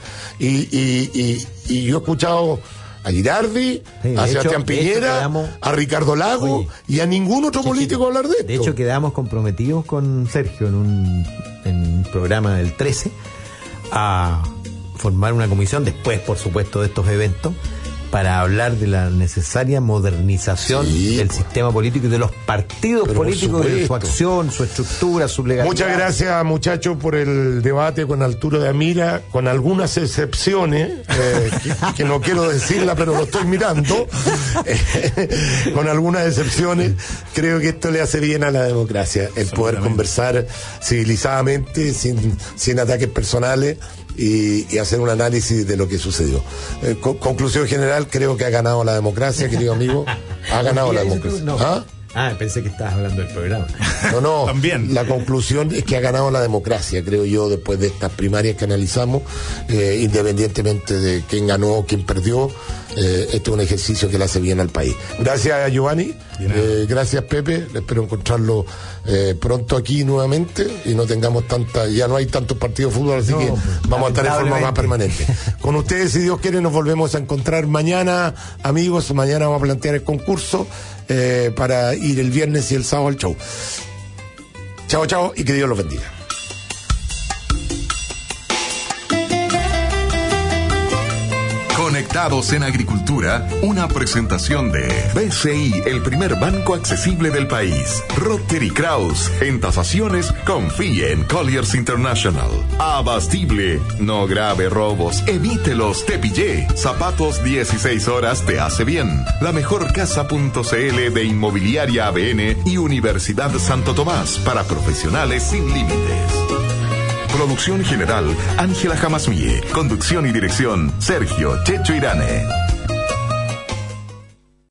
y yo he escuchado a Girardi, a Sebastián Piñera, a Ricardo Lago y a ningún otro político hablar de esto. De hecho, quedamos comprometidos con Sergio en un programa del 13 a formar una comisión, después, por supuesto, de estos eventos, para hablar de la necesaria modernización del sistema político y de los partidos políticos, de su acción, su estructura, su legalidad. Muchas gracias, muchachos, por el debate con altura de mira, con algunas excepciones, que no quiero decirla, pero lo estoy mirando. Con algunas excepciones, creo que esto le hace bien a la democracia, el poder conversar civilizadamente, sin ataques personales, y hacer un análisis de lo que sucedió. Conclusión general, creo que ha ganado la democracia, querido amigo. Ha ganado la democracia. No. Pensé que estabas hablando del programa. No. También. La conclusión es que ha ganado la democracia, creo yo, después de estas primarias que analizamos, independientemente de quién ganó o quién perdió. Este es un ejercicio que le hace bien al país. Gracias, Giovanni. Gracias, Pepe. Espero encontrarlo pronto aquí nuevamente y no tengamos ya no hay tantos partidos de fútbol, así que vamos a estar en forma más permanente. Con ustedes, si Dios quiere, nos volvemos a encontrar mañana, amigos. Mañana vamos a plantear el concurso para ir el viernes y el sábado al show. Chao, y que Dios los bendiga. Conectados en Agricultura, una presentación de BCI, el primer banco accesible del país. Rotary Kraus, en tasaciones, confíe en Colliers International. Abastible, no grave robos, evítelos, te pillé. Zapatos 16 horas te hace bien. La mejor casa.cl de Inmobiliaria ABN y Universidad Santo Tomás, para profesionales sin límites. Producción general, Ángela Jamasmille. Conducción y dirección, Sergio Checho Irane.